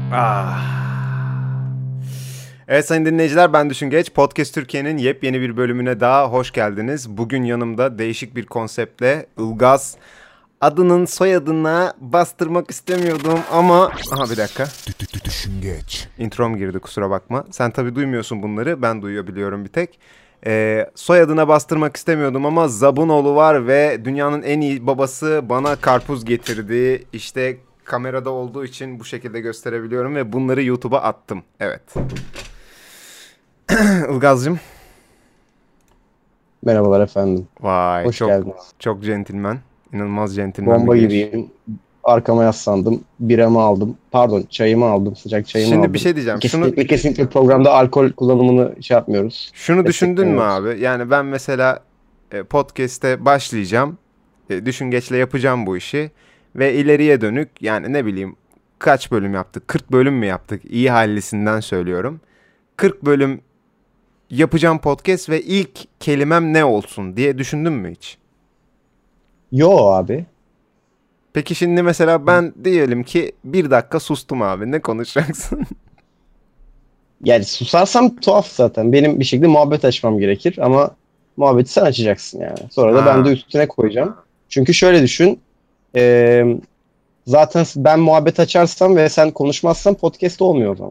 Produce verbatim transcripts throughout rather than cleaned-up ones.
Ah. Evet sayın dinleyiciler, ben Düşün Geç. Podcast Türkiye'nin yepyeni bir bölümüne daha hoş geldiniz. Bugün yanımda değişik bir konseptle Ilgaz. Adının soyadına bastırmak istemiyordum ama... Aha bir dakika. Düşün Geç. Introm girdi, kusura bakma. Sen tabii duymuyorsun bunları, ben duyabiliyorum bir tek. Ee, soyadına bastırmak istemiyordum ama Zabunoğlu var ve dünyanın en iyi babası bana karpuz getirdi. İşte kamerada olduğu için bu şekilde gösterebiliyorum ve bunları YouTube'a attım. Evet. Ilgaz'cığım. Merhabalar efendim. Vay, Hoş çok geldiniz. çok centilmen. İnanılmaz centilmen Bomba bir giriş. gibiyim. Arkama yaslandım. Biramı aldım. Pardon, çayımı aldım. Sıcak çayımı Şimdi aldım. bir şey diyeceğim. Kesinlikle Şunu kesinlikle programda alkol kullanımını şey yapmıyoruz. şunu düşündün mü Desteklemiyoruz. abi? Yani ben mesela e, podcast'te başlayacağım. E, Düşüngeç'le yapacağım bu işi ve ileriye dönük, yani ne bileyim kaç bölüm yaptık? kırk bölüm mü yaptık? İyi hallisinden söylüyorum. kırk bölüm yapacağım podcast ve ilk kelimem ne olsun diye düşündün mü hiç? Yo abi. Peki şimdi mesela ben diyelim ki bir dakika sustum abi. Ne konuşacaksın? Yani susarsam tuhaf zaten. Benim bir şekilde muhabbet açmam gerekir ama muhabbeti sen açacaksın yani. Sonra da Ha. ben de üstüne koyacağım. Çünkü şöyle düşün. e, zaten ben muhabbet açarsam ve sen konuşmazsan podcast olmuyor o zaman.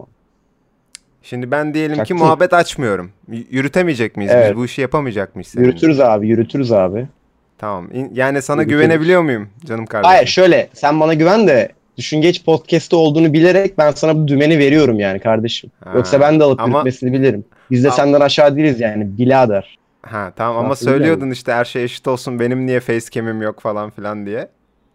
Şimdi ben diyelim ki Çaktın. muhabbet açmıyorum. Y- Yürütemeyecek miyiz? Evet. Biz bu işi yapamayacak mıyız seninle? Yürütürüz abi, yürütürüz abi. Tamam. İn- Yani sana Yürütürüz. güvenebiliyor muyum canım kardeşim? Hayır, şöyle, sen bana güven de Düşüngeç Podcast'te olduğunu bilerek ben sana bu dümeni veriyorum yani kardeşim. Ha, Yoksa ben de alıp ama- yürütmesini bilirim. Biz de Ama- senden aşağı değiliz yani, birader. Ha tamam ama Nasıl söylüyordun bilemedim. işte her şey eşit olsun, benim niye facecam'im yok falan filan diye.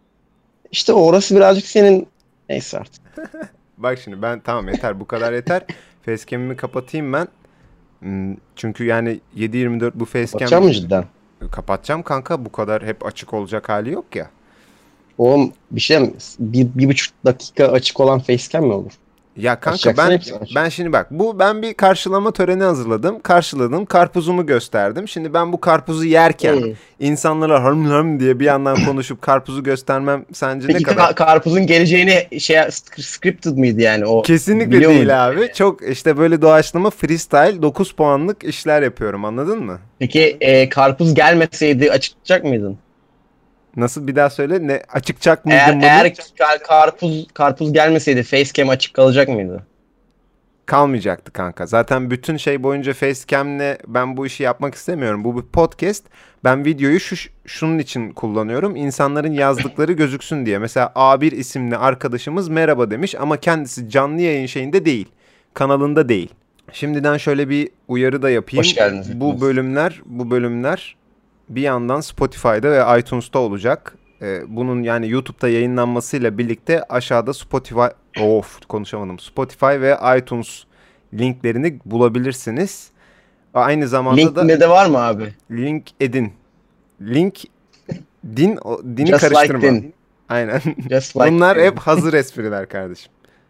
İşte orası birazcık senin, neyse artık. Bak şimdi ben tamam, yeter bu kadar yeter. Facecam'imi kapatayım ben. Hmm, Çünkü yani yedi yirmi dört bu facecam... Bakacak mı cidden? Kapatacağım kanka, bu kadar hep açık olacak hali yok ya. Oğlum bir şey mi? Bir, bir buçuk dakika açık olan facecam mi olur? Ya kanka Açacaksın, ben hepsini açacaksın. ben şimdi bak, bu ben bir karşılama töreni hazırladım. Karşıladım, karpuzumu gösterdim. Şimdi ben bu karpuzu yerken Hmm. insanlara hırm hırm diye bir yandan konuşup karpuzu göstermem sence ne Peki kadar? ka- karpuzun geleceğini şey scripted miydi yani o? Kesinlikle biliyor muydun? değil abi. Çok işte böyle doğaçlama freestyle dokuz puanlık işler yapıyorum, anladın mı? Peki e, karpuz gelmeseydi açıklayacak mıydın? Nasıl, bir daha söyle, ne açıkacak mıydım Eğer bunu? eğer kar- karpuz karpuz gelmeseydi facecam açık kalacak mıydı? Kalmayacaktı kanka. Zaten bütün şey boyunca facecam'le ben bu işi yapmak istemiyorum. Bu bir podcast. Ben videoyu şu şunun için kullanıyorum. İnsanların yazdıkları gözüksün diye. Mesela A bir isimli arkadaşımız merhaba demiş ama kendisi canlı yayın şeyinde değil. Kanalında değil. Şimdiden şöyle bir uyarı da yapayım. Hoş geldiniz. Bu bölümler, bu bölümler bir yandan Spotify'da ve iTunes'ta olacak. Ee, bunun yani YouTube'da yayınlanmasıyla birlikte aşağıda Spotify, of konuşamadım. Spotify ve iTunes linklerini bulabilirsiniz. Aynı zamanda Link'inde da de var mı abi? link edin. Link din o, dini Just like karıştırma. din. Aynen. Just like Bunlar din. hep hazır espriler kardeşim.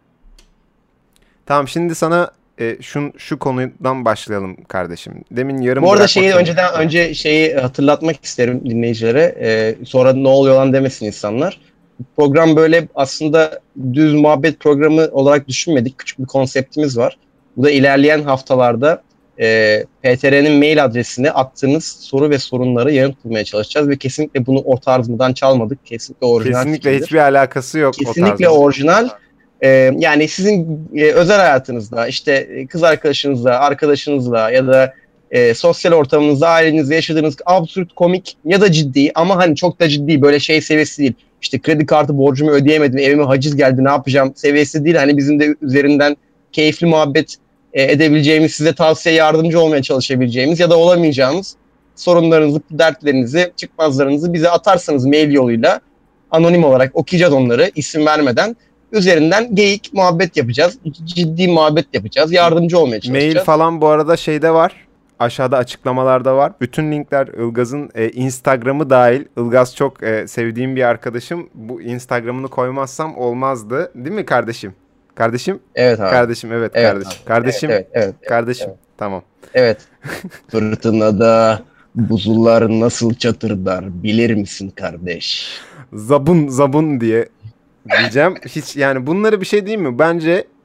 Tamam, şimdi sana e, şu şu konudan başlayalım kardeşim. Demin yarım Bu arada bırakmak şeyi zorunda- önceden önce şeyi hatırlatmak isterim dinleyicilere. Ee, sonra ne oluyor lan demesin insanlar. Program böyle aslında düz muhabbet programı olarak düşünmedik. Küçük bir konseptimiz var. Bu da ilerleyen haftalarda e, P T R'nin mail adresine attığınız soru ve sorunları yanıt bulmaya çalışacağız ve kesinlikle bunu o tarzından çalmadık. Kesinlikle orijinal Kesinlikle fikirdir. hiçbir alakası yok o Kesinlikle tarzın. orijinal. Ee, yani sizin e, özel hayatınızda, işte e, kız arkadaşınızla, arkadaşınızla ya da e, sosyal ortamınızda, ailenizle yaşadığınız absürt, komik ya da ciddi ama hani çok da ciddi, böyle şey seviyesi değil. İşte kredi kartı borcumu ödeyemedim, evime haciz geldi, ne yapacağım seviyesi değil. Hani bizim de üzerinden keyifli muhabbet e, edebileceğimiz, size tavsiye, yardımcı olmaya çalışabileceğimiz ya da olamayacağımız sorunlarınızı, dertlerinizi, çıkmazlarınızı bize atarsanız mail yoluyla anonim olarak okuyacağız onları isim vermeden. Üzerinden geyik muhabbet yapacağız. Ciddi muhabbet yapacağız. Yardımcı olmaya çalışacağız. Mail falan bu arada şeyde var. Aşağıda açıklamalarda var. Bütün linkler Ilgaz'ın e, Instagram'ı dahil. Ilgaz çok e, sevdiğim bir arkadaşım. Bu Instagram'ını koymazsam olmazdı. Değil mi kardeşim? Kardeşim? Evet abi. Kardeşim evet, Evet kardeşim. abi. Kardeşim. Evet, evet, evet, kardeşim. evet. Tamam. Evet. Fırtınada buzullar nasıl çatırdar bilir misin kardeş? Zabun zabun diye diyeceğim. Hiç yani bunları bir şey diyeyim mi? Bence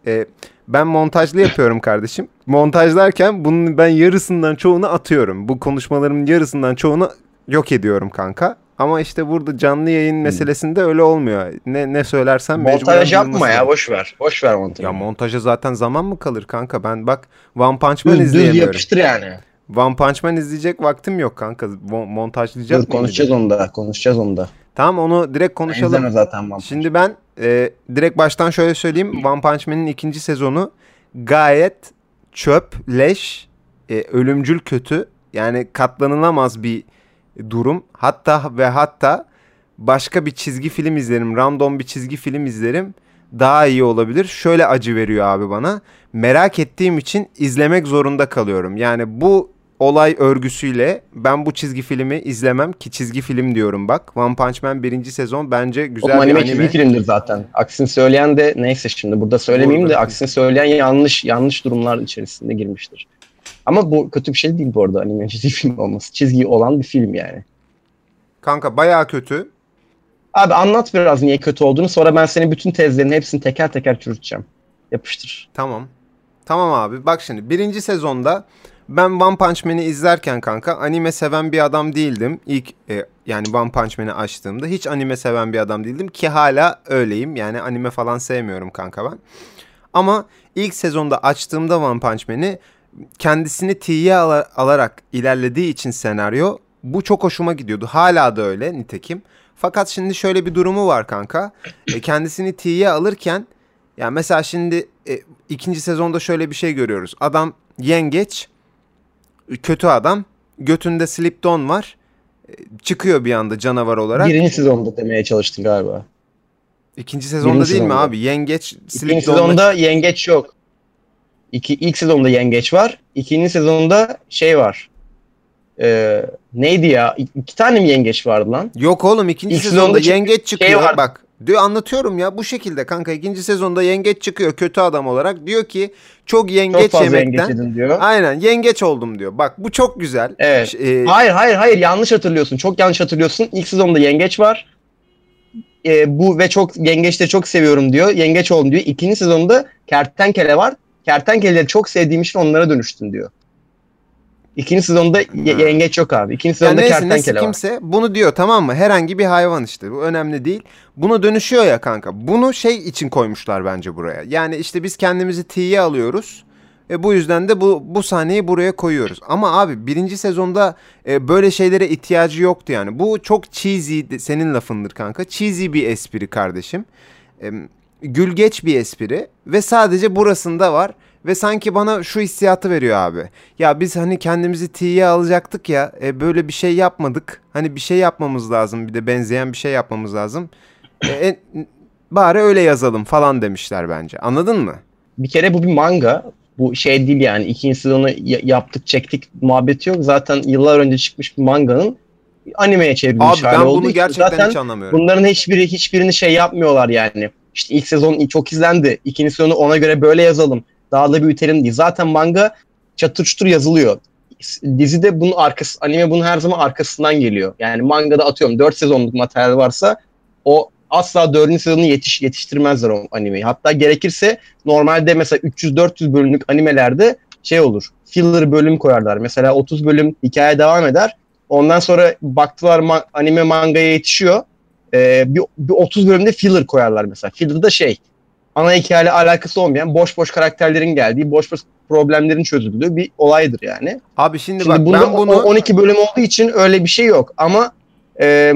e, ben montajlı yapıyorum kardeşim. Montajlarken bunun ben yarısından çoğunu atıyorum. Bu konuşmalarımın yarısından çoğunu yok ediyorum kanka. Ama işte burada canlı yayın hmm. meselesinde öyle olmuyor. Ne ne söylersen montaj yapma ya, boş ver. Boş ver montajı. Ya montaja zaten zaman mı kalır kanka? Ben bak One Punch Man düz, izleyemiyorum. Düz yapıştır yani. One Punch Man izleyecek vaktim yok kanka. Montajlayacak mıyım? Konuşacağız onu da. Konuşacağız onu da. Tamam, onu direkt konuşalım. İzleme zaten One Punch. Şimdi ben e, direkt baştan şöyle söyleyeyim. One Punch Man'in ikinci sezonu gayet çöp, leş, e, ölümcül kötü. Yani katlanılamaz bir durum. Hatta ve hatta başka bir çizgi film izlerim. Random bir çizgi film izlerim. Daha iyi olabilir. Şöyle acı veriyor abi bana. Merak ettiğim için izlemek zorunda kalıyorum. Yani bu olay örgüsüyle ben bu çizgi filmi izlemem ki çizgi film diyorum bak. One Punch Man birinci sezon bence güzel o bir anime. anime çizgi filmdir zaten. Aksini söyleyen de neyse şimdi burada söylemeyeyim burada. de aksini söyleyen yanlış yanlış durumlar içerisinde girmiştir. Ama bu kötü bir şey değil bu arada, anime çizgi film olması. Çizgi olan bir film yani. Kanka bayağı kötü. Abi anlat biraz niye kötü olduğunu, sonra ben senin bütün tezlerin hepsini teker teker çürüteceğim. Yapıştır. Tamam. Tamam abi, bak şimdi birinci sezonda ben One Punch Man'i izlerken kanka anime seven bir adam değildim. İlk e, yani One Punch Man'i açtığımda hiç anime seven bir adam değildim ki hala öyleyim. Yani anime falan sevmiyorum kanka ben. Ama ilk sezonda açtığımda One Punch Man'i kendisini tiye al- alarak ilerlediği için senaryo bu çok hoşuma gidiyordu. Hala da öyle nitekim. Fakat şimdi şöyle bir durumu var kanka. E, kendisini tiye alırken ya mesela şimdi e, ikinci sezonda şöyle bir şey görüyoruz. Adam yengeç, kötü adam, götünde slip-on var. E, çıkıyor bir anda canavar olarak. Birinci sezonda demeye çalıştın galiba. İkinci sezonda Birinci değil sezonda. mi abi? Yengeç, slip-on'la... İkinci sezonda yengeç yok. İki, ilk sezonda yengeç var. İkinci sezonda şey var. Ee, neydi ya? İ- iki tane mi yengeç vardı lan? Yok oğlum, ikinci İlk sezonda, sezonda yengeç çıkıyor. Şey bak diyor, anlatıyorum ya bu şekilde kanka. İkinci sezonda yengeç çıkıyor kötü adam olarak. Diyor ki çok yengeç çok yemekten. Yengeç diyor. Aynen, yengeç oldum diyor. Bak bu çok güzel. Evet. Ee, hayır hayır hayır yanlış hatırlıyorsun. Çok yanlış hatırlıyorsun. İlk sezonda yengeç var. Ee, bu ve çok yengeçleri çok seviyorum diyor. Yengeç oldum diyor. İkinci sezonda kertenkele var. Kertenkeleleri çok sevdiğim için onlara dönüştüm diyor. İkinci sezonda y- yengeç yok abi. İkinci sezonda yani kertenkele var. Kimse bunu diyor, tamam mı? Herhangi bir hayvan işte. Bu önemli değil. Bunu dönüşüyor ya kanka. Bunu şey için koymuşlar bence buraya. Yani işte biz kendimizi tiye alıyoruz. E bu yüzden de bu bu sahneyi buraya koyuyoruz. Ama abi birinci sezonda e, böyle şeylere ihtiyacı yoktu yani. Bu çok cheesy, senin lafındır kanka. Cheesy bir espri kardeşim. E, gülgeç bir espri ve sadece burasında var. Ve sanki bana şu hissiyatı veriyor abi. Ya biz hani kendimizi tiye alacaktık ya. E, böyle bir şey yapmadık. Hani bir şey yapmamız lazım. Bir de benzeyen bir şey yapmamız lazım. E, e, bari öyle yazalım falan demişler bence. Anladın mı? Bir kere bu bir manga. Bu şey değil yani. İkinci sezonu y- yaptık çektik muhabbeti yok. Zaten yıllar önce çıkmış bir manganın animeye çevrilmiş hali olduğu için. Abi ben bunu gerçekten zaten hiç anlamıyorum. Bunların hiçbiri hiçbirini şey yapmıyorlar yani. İşte ilk sezon çok izlendi. İkinci sezonu ona göre böyle yazalım. Daha da büyütelim diye. Zaten manga çatır çutur yazılıyor. Dizide bunun arkası, anime bunun her zaman arkasından geliyor. Yani mangada atıyorum dört sezonluk materyal varsa o asla dördüncü sezonu yetiş yetiştirmezler o animeyi. Hatta gerekirse normalde mesela üç yüz dört yüz bölümlük animelerde şey olur. Filler bölüm koyarlar. Mesela otuz bölüm hikaye devam eder. Ondan sonra baktılar ma- anime mangaya yetişiyor. Ee, bir, bir otuz bölümde filler koyarlar mesela. Filler da şey, ana hikayeyle alakası olmayan boş boş karakterlerin geldiği, boş boş problemlerin çözüldüğü bir olaydır yani. Abi şimdi, şimdi bak bunda ben bunu... on iki bölüm olduğu için öyle bir şey yok ama e,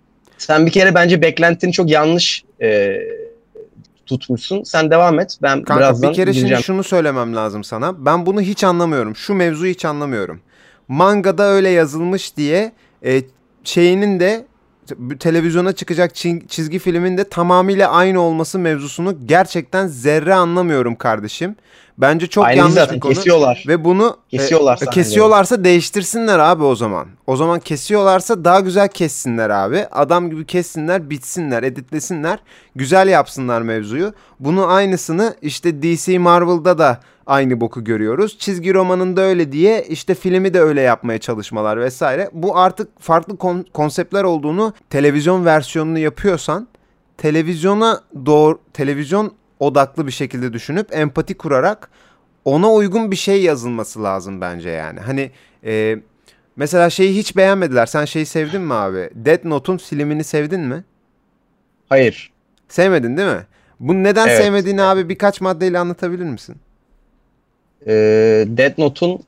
sen bir kere bence beklentini çok yanlış e, tutmuşsun. Sen devam et. Ben Kanka, birazdan bir kere gireceğim. şimdi şunu söylemem lazım sana. Ben bunu hiç anlamıyorum. Şu mevzuyu hiç anlamıyorum. Mangada öyle yazılmış diye e, şeyinin de televizyona çıkacak çizgi filmin de tamamıyla aynı olması mevzusunu gerçekten zerre anlamıyorum kardeşim. Bence çok aynı yanlış zaten, bir konu. Kesiyorlar. Ve bunu kesiyorlar e, kesiyorlarsa değiştirsinler abi o zaman. O zaman kesiyorlarsa daha güzel kessinler abi. Adam gibi kessinler, bitsinler, editlesinler. Güzel yapsınlar mevzuyu. Bunu aynısını işte D C Marvel'da da aynı boku görüyoruz. Çizgi romanında öyle diye işte filmi de öyle yapmaya çalışmalar vesaire. Bu artık farklı kon- konseptler olduğunu, televizyon versiyonunu yapıyorsan televizyona doğru televizyon odaklı bir şekilde düşünüp empati kurarak ona uygun bir şey yazılması lazım bence yani. Hani e, mesela şeyi hiç beğenmediler. Sen şeyi sevdin mi abi? Death Note'un filmini sevdin mi? Hayır. Sevmedin değil mi? Bunu neden Evet. sevmediğini abi birkaç maddeyle anlatabilir misin? Ee, Death Note'un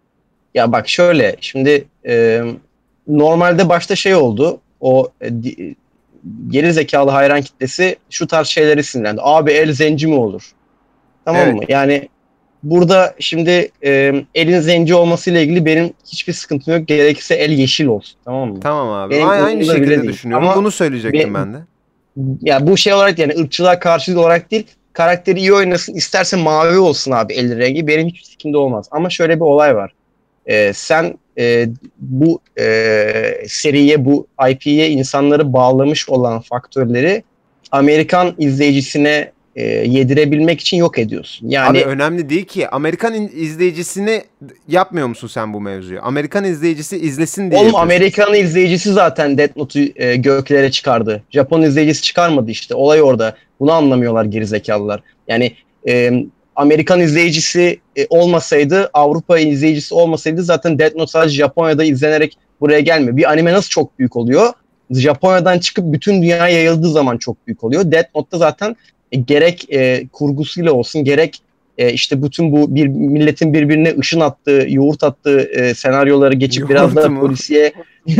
ya bak şöyle şimdi e, normalde başta şey oldu. O e, di- geri zekalı hayran kitlesi şu tarz şeyleri sinirlendi. Abi el zenci mi olur? Tamam Evet. mı? Yani burada şimdi e, elin zenci olmasıyla ilgili benim hiçbir sıkıntım yok. Gerekirse el yeşil olsun. Tamam mı? Tamam abi. Benim A- Aynı umurumda bile şekilde değil. düşünüyorum. Ama Bunu söyleyecektim be- ben de. ya bu şey olarak yani ırkçılığa karşı olarak değil. Karakteri iyi oynasın. İsterse mavi olsun abi el rengi. Benim hiç fikrimde olmaz. Ama şöyle bir olay var. Ee, sen e, bu e, seriye, bu I P'ye insanları bağlamış olan faktörleri Amerikan izleyicisine e, yedirebilmek için yok ediyorsun. Abi Yani önemli değil ki. Amerikan in- izleyicisini yapmıyor musun sen bu mevzuyu? Amerikan izleyicisi izlesin diye oğlum yapıyorsun. Amerikan izleyicisi zaten Death Note'u e, göklere çıkardı. Japon izleyicisi çıkarmadı işte. Olay orada. Bunu anlamıyorlar gerizekalılar. Yani e, Amerikan izleyicisi e, olmasaydı, Avrupa izleyicisi olmasaydı zaten Death Note sadece Japonya'da izlenerek buraya gelmiyor. Bir anime nasıl çok büyük oluyor? Japonya'dan çıkıp bütün dünyaya yayıldığı zaman çok büyük oluyor. Death Note'da zaten e, gerek e, kurgusuyla olsun, gerek e, işte bütün bu bir milletin birbirine ışın attığı, yoğurt attığı e, senaryoları geçip biraz Yoğurt daha mu? polisiye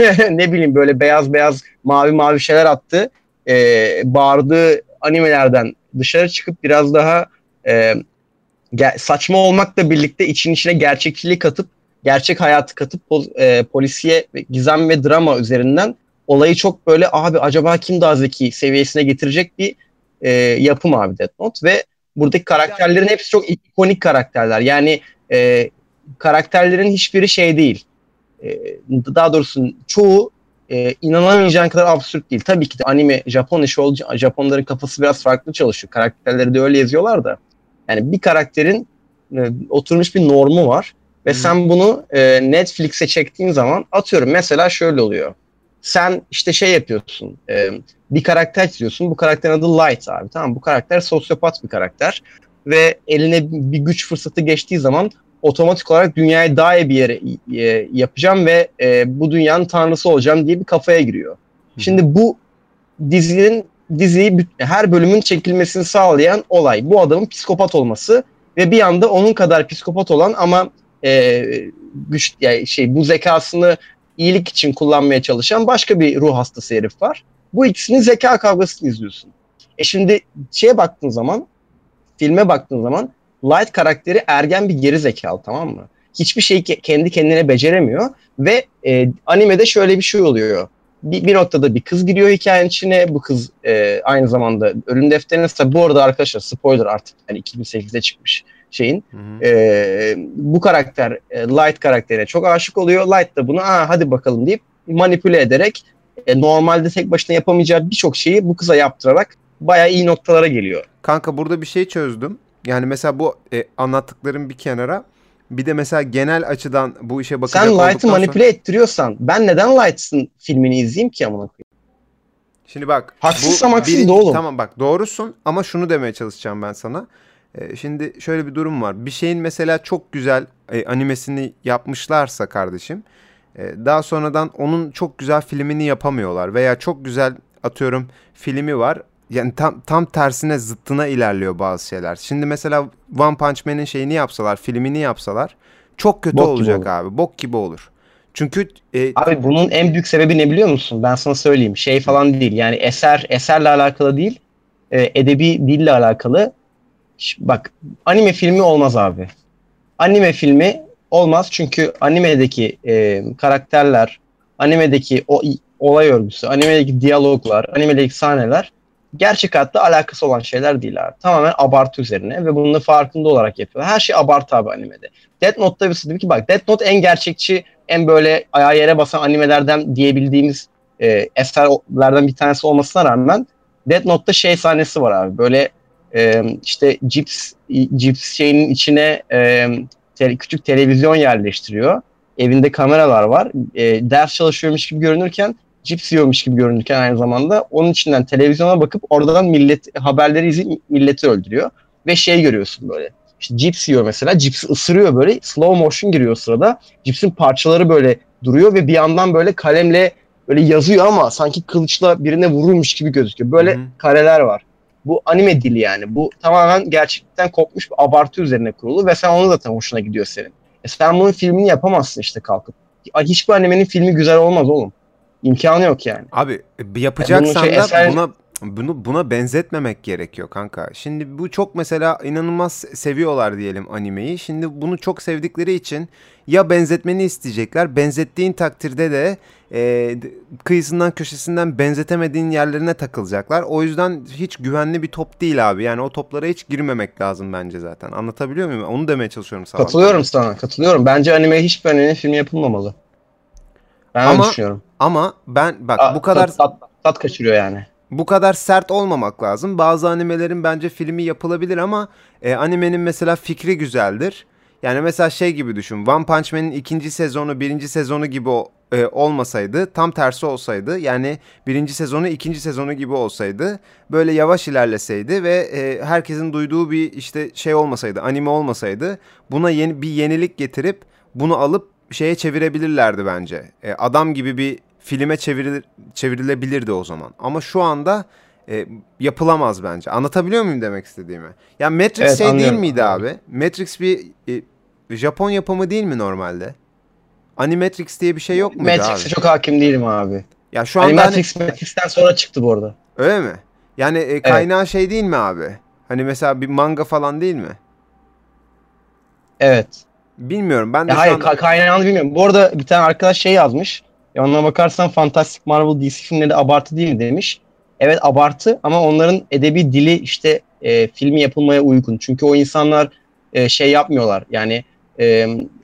ne bileyim böyle beyaz beyaz mavi mavi şeyler attı. E, bağırdığı animelerden dışarı çıkıp biraz daha e, ge- saçma olmakla birlikte için içine gerçekçiliği katıp gerçek hayatı katıp pol- e, polisiye gizem ve drama üzerinden olayı çok böyle abi acaba kim daha zeki seviyesine getirecek bir e, yapım abi Death Note ve buradaki karakterlerin hepsi çok ikonik karakterler. Yani e, karakterlerin hiçbiri şey değil. E, daha doğrusu çoğu e, inanamayacağın kadar absürt değil. Tabii ki de anime Japon işi olunca Japonların kafası biraz farklı çalışıyor. Karakterleri de öyle yazıyorlar da. Yani bir karakterin e, oturmuş bir normu var ve Hı hı. sen bunu e, Netflix'e çektiğin zaman atıyorum mesela şöyle oluyor. Sen işte şey yapıyorsun. E, bir karakter çiziyorsun. Bu karakterin adı Light abi. Tamam, bu karakter sosyopat bir karakter ve eline bir güç fırsatı geçtiği zaman otomatik olarak dünyayı daha iyi bir yere e, yapacağım ve e, bu dünyanın tanrısı olacağım diye bir kafaya giriyor. Şimdi bu dizinin diziyi her bölümün çekilmesini sağlayan olay bu adamın psikopat olması ve bir anda onun kadar psikopat olan ama e, güç yani şey bu zekasını iyilik için kullanmaya çalışan başka bir ruh hastası herif var. Bu ikisinin zeka kavgasını izliyorsun. E şimdi şeye baktığın zaman, filme baktığın zaman Light karakteri ergen bir geri zekalı, tamam mı? Hiçbir şeyi ke- kendi kendine beceremiyor ve e, animede şöyle bir şey oluyor. Bir, bir noktada bir kız giriyor hikayenin içine. Bu kız e, aynı zamanda ölüm defterine, bu arada arkadaşlar spoiler artık yani iki bin sekizde çıkmış şeyin. Hı hı. E, bu karakter e, Light karakterine çok aşık oluyor. Light da bunu Aa, hadi bakalım deyip manipüle ederek e, normalde tek başına yapamayacağı birçok şeyi bu kıza yaptırarak bayağı iyi noktalara geliyor. Kanka burada bir şey çözdüm. Yani mesela bu e, anlattıklarım bir kenara. Bir de mesela genel açıdan bu işe bakacak Sen olduktan Light'ı sonra... manipüle ettiriyorsan ben neden Light'ın filmini izleyeyim ki amına koyayım? Şimdi bak. Haksızsam bu haksız birinci- da oğlum. Tamam bak doğrusun ama şunu demeye çalışacağım ben sana. E, şimdi şöyle bir durum var. Bir şeyin mesela çok güzel e, animesini yapmışlarsa kardeşim. e, daha sonradan onun çok güzel filmini yapamıyorlar. Veya çok güzel atıyorum filmi var. Yani tam tam tersine zıttına ilerliyor bazı şeyler. Şimdi mesela One Punch Man'in şeyini yapsalar, filmini yapsalar çok kötü Bok gibi olacak olur. abi. Bok gibi olur. Çünkü e, Abi bunun en büyük sebebi ne biliyor musun? Ben sana söyleyeyim. Şey falan değil. Yani eser eserle alakalı değil. E, edebi dille alakalı. Ş- Bak, anime filmi olmaz abi. Anime filmi olmaz çünkü animedeki e, karakterler, animedeki o olay örgüsü, animedeki diyaloglar, animedeki sahneler gerçek hayatta alakası olan şeyler değil abi. Tamamen abartı üzerine ve bunun da farkında olarak yapıyor. Her şey abartı abi animede. Death Note'da bir sıkıntı ki bak, Death Note en gerçekçi, en böyle ayağa yere basan animelerden diyebildiğimiz e, eserlerden bir tanesi olmasına rağmen Death Note'da şey sahnesi var abi. Böyle e, işte cips cips şeyinin içine e, te- küçük televizyon yerleştiriyor. Evinde kameralar var. E, ders çalışıyormuş gibi görünürken cips yiyormuş gibi görünürken aynı zamanda onun içinden televizyona bakıp oradan millet haberleri izleyip milleti öldürüyor. Ve şey görüyorsun böyle. İşte cips yiyor mesela. Cipsi ısırıyor böyle. Slow motion giriyor o sırada. Cipsin parçaları böyle duruyor ve bir yandan böyle kalemle böyle yazıyor ama sanki kılıçla birine vurulmuş gibi gözüküyor. Böyle Hı-hı. kareler var. Bu anime dili yani. Bu tamamen gerçekten kopmuş bir abartı üzerine kurulu ve sen onu zaten hoşuna gidiyor senin. E sen bunun filmini yapamazsın işte kalkıp. Hiçbir animenin filmi güzel olmaz oğlum. İmkanı yok yani. Abi yapacaksan yani da eser... buna bunu buna benzetmemek gerekiyor kanka. Şimdi bu çok mesela inanılmaz seviyorlar diyelim animeyi. Şimdi bunu çok sevdikleri için ya benzetmeni isteyecekler. Benzettiğin takdirde de e, kıyısından köşesinden benzetemediğin yerlerine takılacaklar. O yüzden hiç güvenli bir top değil abi. Yani o toplara hiç girmemek lazım bence zaten. Anlatabiliyor muyum? Onu demeye çalışıyorum sana. Katılıyorum sana. Katılıyorum. Bence anime hiçbir anime filmi yapılmamalı. Ben ama, öyle düşünüyorum. Ama ben bak Aa, bu kadar tat, tat, tat kaçırıyor yani. Bu kadar sert olmamak lazım. Bazı animelerin bence filmi yapılabilir ama e, animenin mesela fikri güzeldir. Yani mesela şey gibi düşün. One Punch Man'in ikinci sezonu birinci sezonu gibi o, e, olmasaydı, tam tersi olsaydı, yani birinci sezonu ikinci sezonu gibi olsaydı, böyle yavaş ilerleseydi ve e, herkesin duyduğu bir işte şey olmasaydı, anime olmasaydı, buna yeni bir yenilik getirip bunu alıp şeye çevirebilirlerdi bence. E, adam gibi bir filme çevrilir, çevrilebilirdi o zaman. Ama şu anda e, yapılamaz bence. Anlatabiliyor muyum demek istediğimi? Ya Matrix evet, şey anlıyorum, değil miydi anlıyorum. abi? Matrix bir e, Japon yapımı değil mi normalde? Animatrix diye bir şey yok muydu Matrix'e abi? Matrix'e çok hakim değilim abi. Ya şu anda Animatrix hani... Matrix'ten sonra çıktı bu arada. Öyle mi? Yani e, kaynağı evet. şey değil mi abi? Hani mesela bir manga falan değil mi? Evet. Bilmiyorum. Ben de ya şu hayır anda... kaynağını bilmiyorum. Bu arada bir tane arkadaş şey yazmış. Ya ona bakarsan Fantastic Marvel D C filmleri abartı değil mi demiş. Evet abartı ama onların edebi dili işte e, filmi yapılmaya uygun. Çünkü o insanlar e, şey yapmıyorlar. Yani e,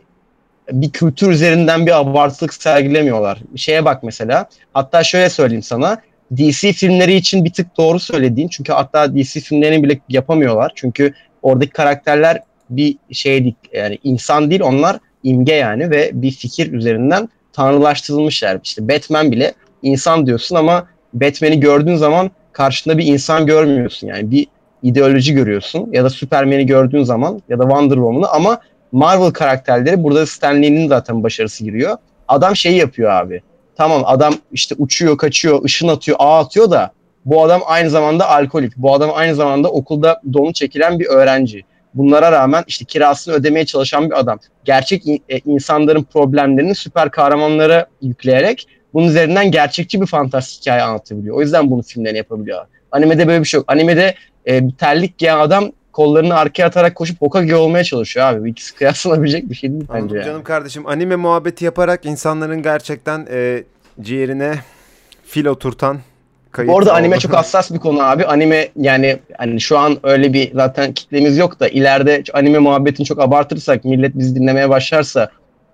bir kültür üzerinden bir abartılık sergilemiyorlar. Şeye bak mesela. Hatta şöyle söyleyeyim sana. D C filmleri için bir tık doğru söylediğin. Çünkü hatta D C filmlerini bile yapamıyorlar. Çünkü oradaki karakterler bir şey değil. Yani insan değil, onlar imge yani ve bir fikir üzerinden tanrılaştırılmışlar. İşte Batman bile insan diyorsun ama Batman'i gördüğün zaman karşında bir insan görmüyorsun. Yani bir ideoloji görüyorsun. Ya da Superman'i gördüğün zaman ya da Wonder Woman'ı, ama Marvel karakterleri, burada Stan Lee'nin zaten başarısı giriyor. Adam şeyi yapıyor abi. Tamam, adam işte uçuyor, kaçıyor, ışın atıyor, ağ atıyor da bu adam aynı zamanda alkolik. Bu adam aynı zamanda okulda donu çekilen bir öğrenci. Bunlara rağmen işte kirasını ödemeye çalışan bir adam. Gerçek insanların problemlerini süper kahramanlara yükleyerek bunun üzerinden gerçekçi bir fantastik hikaye anlatabiliyor. O yüzden bunu filmlerini yapabiliyor. Animede böyle bir şey yok. Animede e, bir terlik giyen adam kollarını arkaya atarak koşup Hokage olmaya çalışıyor abi. Bu ikisi kıyaslanabilecek bir şey değil bence. Anladım yani. Canım kardeşim, anime muhabbeti yaparak insanların gerçekten e, ciğerine fil oturtan kayıt. Bu arada anime çok hassas bir konu abi. Anime yani hani şu an öyle bir zaten kitlemiz yok da ileride anime muhabbetini çok abartırsak, millet bizi dinlemeye başlarsa,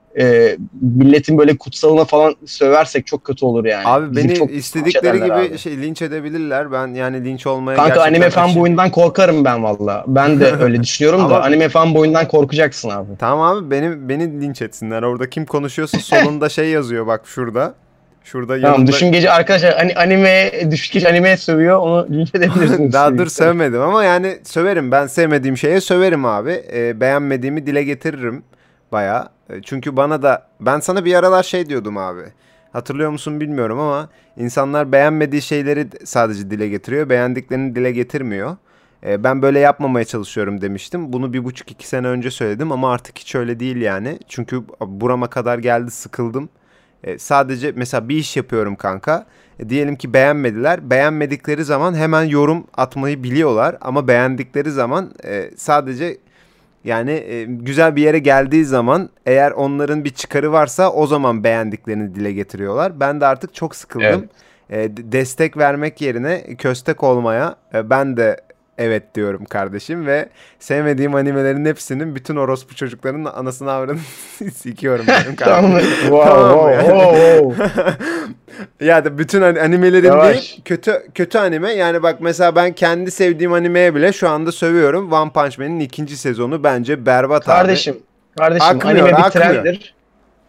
e, milletin böyle kutsalına falan söversek çok kötü olur yani. Abi Bizi beni çok istedikleri gibi abi. şey linç edebilirler. Ben yani linç olmaya Kanka gerçekten anime fan aşırı... boyundan korkarım ben valla. Ben de öyle düşünüyorum da Ama... anime fan boyundan korkacaksın abi. Tamam abi, beni beni linç etsinler. Orada kim konuşuyorsa solunda şey yazıyor bak şurada. Şurada tamam, yanında... düşün gece arkadaşlar hani anime düşün gece anime sövüyor, onu linç edebilirsiniz. Daha dur sövmedim ama yani söverim. Ben sevmediğim şeye söverim abi. E, beğenmediğimi dile getiririm bayağı. E, çünkü bana da, ben sana bir aralar şey diyordum abi. Hatırlıyor musun bilmiyorum ama insanlar beğenmediği şeyleri sadece dile getiriyor. Beğendiklerini dile getirmiyor. E, ben böyle yapmamaya çalışıyorum demiştim. Bunu bir buçuk iki sene önce söyledim ama artık hiç öyle değil yani. Çünkü burama kadar geldi, sıkıldım. E, sadece mesela bir iş yapıyorum kanka. E, diyelim ki beğenmediler. Beğenmedikleri zaman hemen yorum atmayı biliyorlar. Ama beğendikleri zaman e, sadece yani e, güzel bir yere geldiği zaman, eğer onların bir çıkarı varsa o zaman beğendiklerini dile getiriyorlar. Ben de artık çok sıkıldım. Evet. E, destek vermek yerine köstek olmaya e, ben de evet diyorum kardeşim ve sevmediğim animelerin hepsinin bütün orospu çocuklarının anasını avradını sikiyorum benim kardeşim. wow, tamam wow, wow, wow. Ya da bütün animelerin Yavaş. değil, kötü kötü anime. Yani bak mesela ben kendi sevdiğim animeye bile şu anda sövüyorum. One Punch Man'in ikinci sezonu bence berbat kardeşim, abi. Kardeşim, kardeşim anime bir trenddir.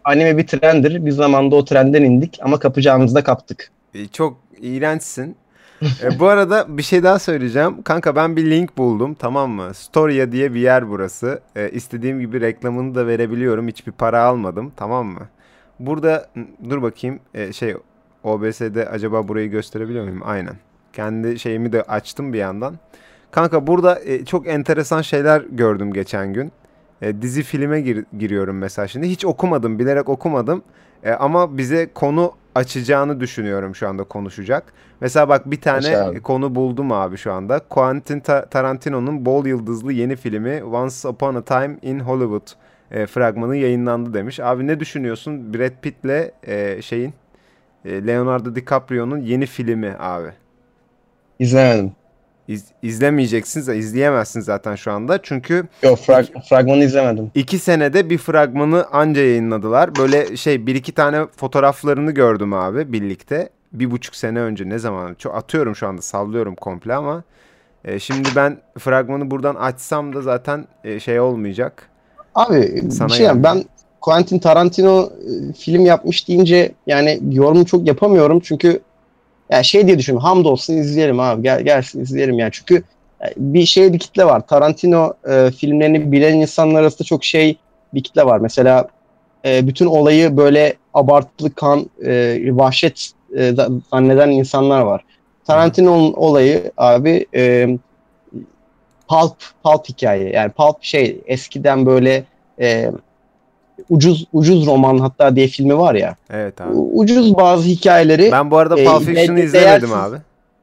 anime bir trendir. Bir zamanda o trenden indik ama kapacağımızı da kaptık. E, Çok iğrençsin. E, bu arada bir şey daha söyleyeceğim. Kanka ben bir link buldum, tamam mı? Storia diye bir yer burası. E, istediğim gibi reklamını da verebiliyorum. Hiçbir para almadım, tamam mı? Burada dur bakayım, e, şey O B S'de acaba burayı gösterebiliyor muyum? Aynen. Kendi şeyimi de açtım bir yandan. Kanka burada e, çok enteresan şeyler gördüm geçen gün. E, dizi filme gir- giriyorum mesela şimdi. Hiç okumadım, bilerek okumadım. E, ama bize konu açacağını düşünüyorum şu anda konuşacak. Mesela bak bir tane Aşağı abi. konu buldum abi şu anda. Quentin Ta- Tarantino'nun bol yıldızlı yeni filmi Once Upon a Time in Hollywood e, fragmanı yayınlandı demiş. Abi ne düşünüyorsun? Brad Pitt'le e, şeyin e, Leonardo DiCaprio'nun yeni filmi abi. İzlemedim. İz, izlemeyeceksiniz, izleyemezsiniz zaten şu anda. Çünkü Yok frag iki, fragmanı izlemedim. iki senede bir fragmanı anca yayınladılar. Böyle şey bir iki tane fotoğraflarını gördüm abi birlikte. Bir buçuk sene önce ne zaman? Çok atıyorum şu anda, sallıyorum komple ama e, şimdi ben fragmanı buradan açsam da zaten e, şey olmayacak. Abi bir Sana şey yani gelmeyecek. ben Quentin Tarantino e, film yapmış deyince yani yorum çok yapamıyorum çünkü yani şey diye düşünüyorum. Hamdolsun izleyelim abi. Gel, gelsin izleyelim yani. Çünkü e, bir şey bir kitle var. Tarantino e, filmlerini bilen insanlar arasında çok şey bir kitle var. Mesela e, bütün olayı böyle abartılı kan, e, vahşet e, zanneden insanlar var. Hı hı. Tarantino'nun olayı abi e, pulp, pulp hikaye. Yani pulp şey eskiden böyle e, ucuz ucuz roman hatta diye filmi var ya. Evet abi. u- Ucuz bazı hikayeleri Ben bu arada e, Pulp de- Fiction'ı de- izlemedim değersiz. abi.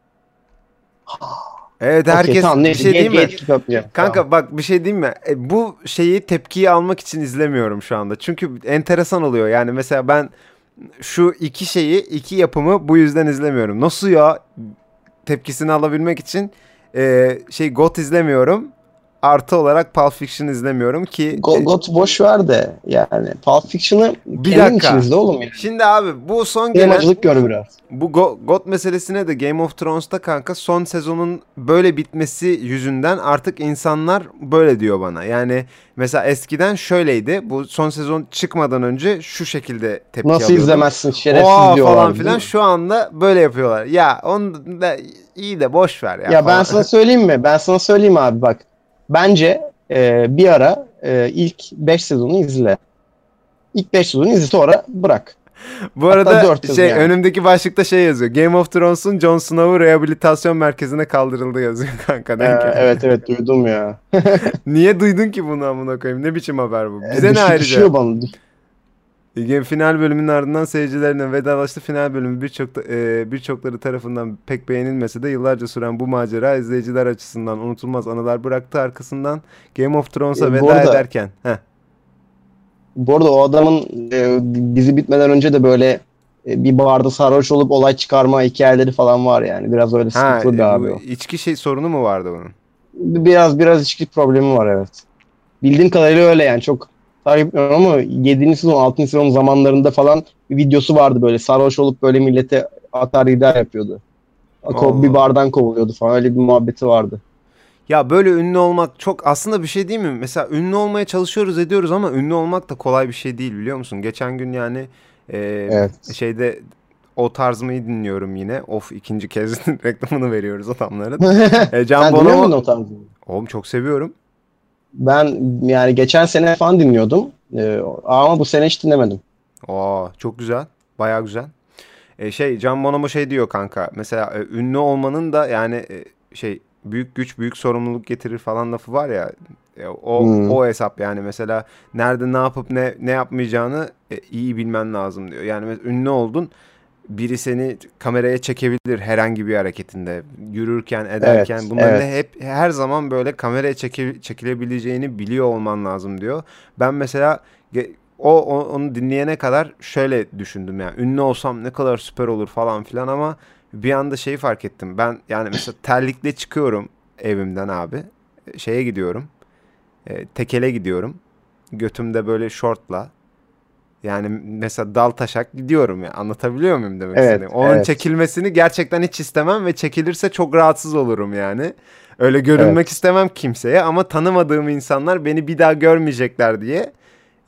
Evet, Okey herkes tamam bir neyse şey ge diyeyim mi? geçtik yapmayacağım. Tamam. Kanka bak bir şey diyeyim mi? E, bu şeyi tepkiyi almak için izlemiyorum şu anda. Çünkü enteresan oluyor. Yani mesela ben şu iki şeyi, iki yapımı bu yüzden izlemiyorum. Nasıl ya? Tepkisini alabilmek için e, şey G O T izlemiyorum. Artı olarak Pulp Fiction izlemiyorum ki e, Go- Got boş ver de yani Pulp Fiction'ı bir kendin dakika. içinizde oğlum ya. Şimdi abi bu son gelen Sinemacılık gör biraz. bu Go- G O T meselesine de Game of Thrones'ta kanka son sezonun böyle bitmesi yüzünden artık insanlar böyle diyor bana. Yani mesela eskiden şöyleydi. Bu son sezon çıkmadan önce şu şekilde tepki Nasıl alıyordum. izlemezsin şerefsiz Oo falan diyorlar değil filan, mi? şu anda böyle yapıyorlar. Ya onu da iyi de boş ver ya Ya ben falan. sana söyleyeyim mi? Ben sana söyleyeyim abi bak. Bence e, bir ara e, ilk beş sezonu izle. İlk beş sezonu izle sonra bırak. Bu Hatta arada dört sezon şey yani. önümdeki başlıkta şey yazıyor. Game of Thrones'un Jon Snow'u rehabilitasyon merkezine kaldırıldı yazıyor kanka. E, Denk geldi. evet evet duydum ya. Niye duydun ki bunu amına koyayım? Ne biçim haber bu? E, Bize ne düşü- ayrıca? düşüyor bana. Game final bölümünün ardından seyircilerine vedalaştı. Final bölümü birçok e, birçokları tarafından pek beğenilmese de yıllarca süren bu macera izleyiciler açısından unutulmaz anılar bıraktı arkasından. Game of Thrones'a E, bu veda arada ederken. Heh. Bu arada o adamın e, dizi bitmeden önce de böyle e, bir barda sarhoş olup olay çıkarma hikayeleri falan var yani. Biraz öyle Ha, sıkıntılı bir e, abi bu o. içki şey sorunu mu vardı bunun? Biraz biraz içki problemi var evet. Bildiğim kadarıyla öyle yani çok takip etmiyorum ama yedinci sezon altıncı sezon zamanlarında falan bir videosu vardı böyle sarhoş olup böyle millete atar gider yapıyordu. Ko- Bir Allah. bardan kovuluyordu falan öyle bir muhabbeti vardı. Ya böyle ünlü olmak çok aslında bir şey değil mi? Mesela ünlü olmaya çalışıyoruz ediyoruz ama ünlü olmak da kolay bir şey değil, biliyor musun? Geçen gün yani e, Evet. şeyde o tarzımı dinliyorum yine. Of, ikinci kez reklamını veriyoruz adamların. E, Can Sen dinliyor musun Bonomo. o tarzı? Oğlum çok seviyorum. Ben yani geçen sene falan dinliyordum. Ee, ama bu sene hiç dinlemedim. Aa, çok güzel. Baya güzel. E, şey Can Bonomo şey diyor kanka. Mesela e, ünlü olmanın da yani e, şey büyük güç büyük sorumluluk getirir falan lafı var ya. E, o Hmm. o hesap yani, mesela nerede ne yapıp ne ne yapmayacağını e, iyi bilmen lazım diyor. Yani mesela ünlü oldun. Biri seni kameraya çekebilir herhangi bir hareketinde. Yürürken, ederken Evet, bunların evet. hep her zaman böyle kameraya çeke, çekilebileceğini biliyor olman lazım diyor. Ben mesela ge- o, o onu dinleyene kadar şöyle düşündüm, yani ünlü olsam ne kadar süper olur falan filan, ama bir anda şeyi fark ettim. Ben yani mesela terlikle çıkıyorum evimden abi. Şeye gidiyorum. E, tekele gidiyorum. Götümde böyle şortla. Yani mesela dal taşak gidiyorum ya. Anlatabiliyor muyum demek Evet, istediğim? Onun evet, çekilmesini gerçekten hiç istemem ve çekilirse çok rahatsız olurum yani. Öyle görünmek evet. istemem kimseye ama tanımadığım insanlar beni bir daha görmeyecekler diye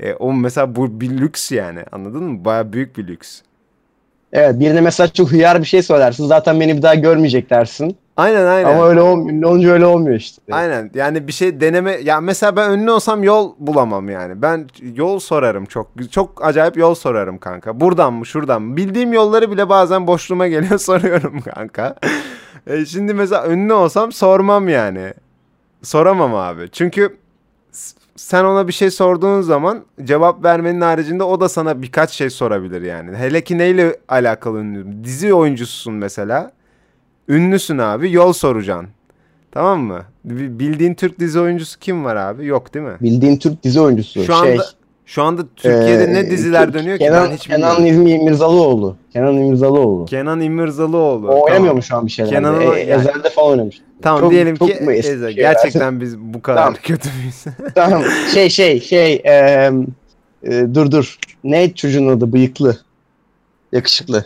E, o mesela bu bir lüks yani, anladın mı? Baya büyük bir lüks. Evet, birine mesela çok hıyar bir şey söylersin. Zaten beni bir daha görmeyecek dersin. Aynen aynen. Ama öyle olmuyor. Ünlü olunca öyle olmuyor işte. Aynen. Yani bir şey deneme. Ya mesela ben ünlü olsam yol bulamam yani. Ben yol sorarım çok. Çok acayip yol sorarım kanka. Buradan mı şuradan mı? Bildiğim yolları bile bazen boşluğuma geliyor soruyorum kanka. E şimdi mesela ünlü olsam sormam yani. Soramam abi. Çünkü sen ona bir şey sorduğun zaman cevap vermenin haricinde o da sana birkaç şey sorabilir yani. Hele ki neyle alakalı ünlü? Dizi oyuncususun mesela. Ünlüsün abi, yol soracaksın. Tamam mı? Bildiğin Türk dizi oyuncusu kim var abi? Yok değil mi? Bildiğin Türk dizi oyuncusu. Şu şey, anda şu anda Türkiye'de e, ne diziler dönüyor Kenan, ki ben hiç Kenan bilmiyorum. İmirzalıoğlu. Kenan İmirzalıoğlu. Kenan İmirzalıoğlu. O oynamıyor Tamam. mu şu an bir şeylerde? Kenan'ın E, yani, Ezel'de falan oynamış. tamam Çok, diyelim çok ki mu eski Eze, şeyler? gerçekten biz bu kadar Tamam. kötü müyüz? Tamam. Şey şey şey e, e, dur dur. Ne çocuğun adı? Bıyıklı. Yakışıklı.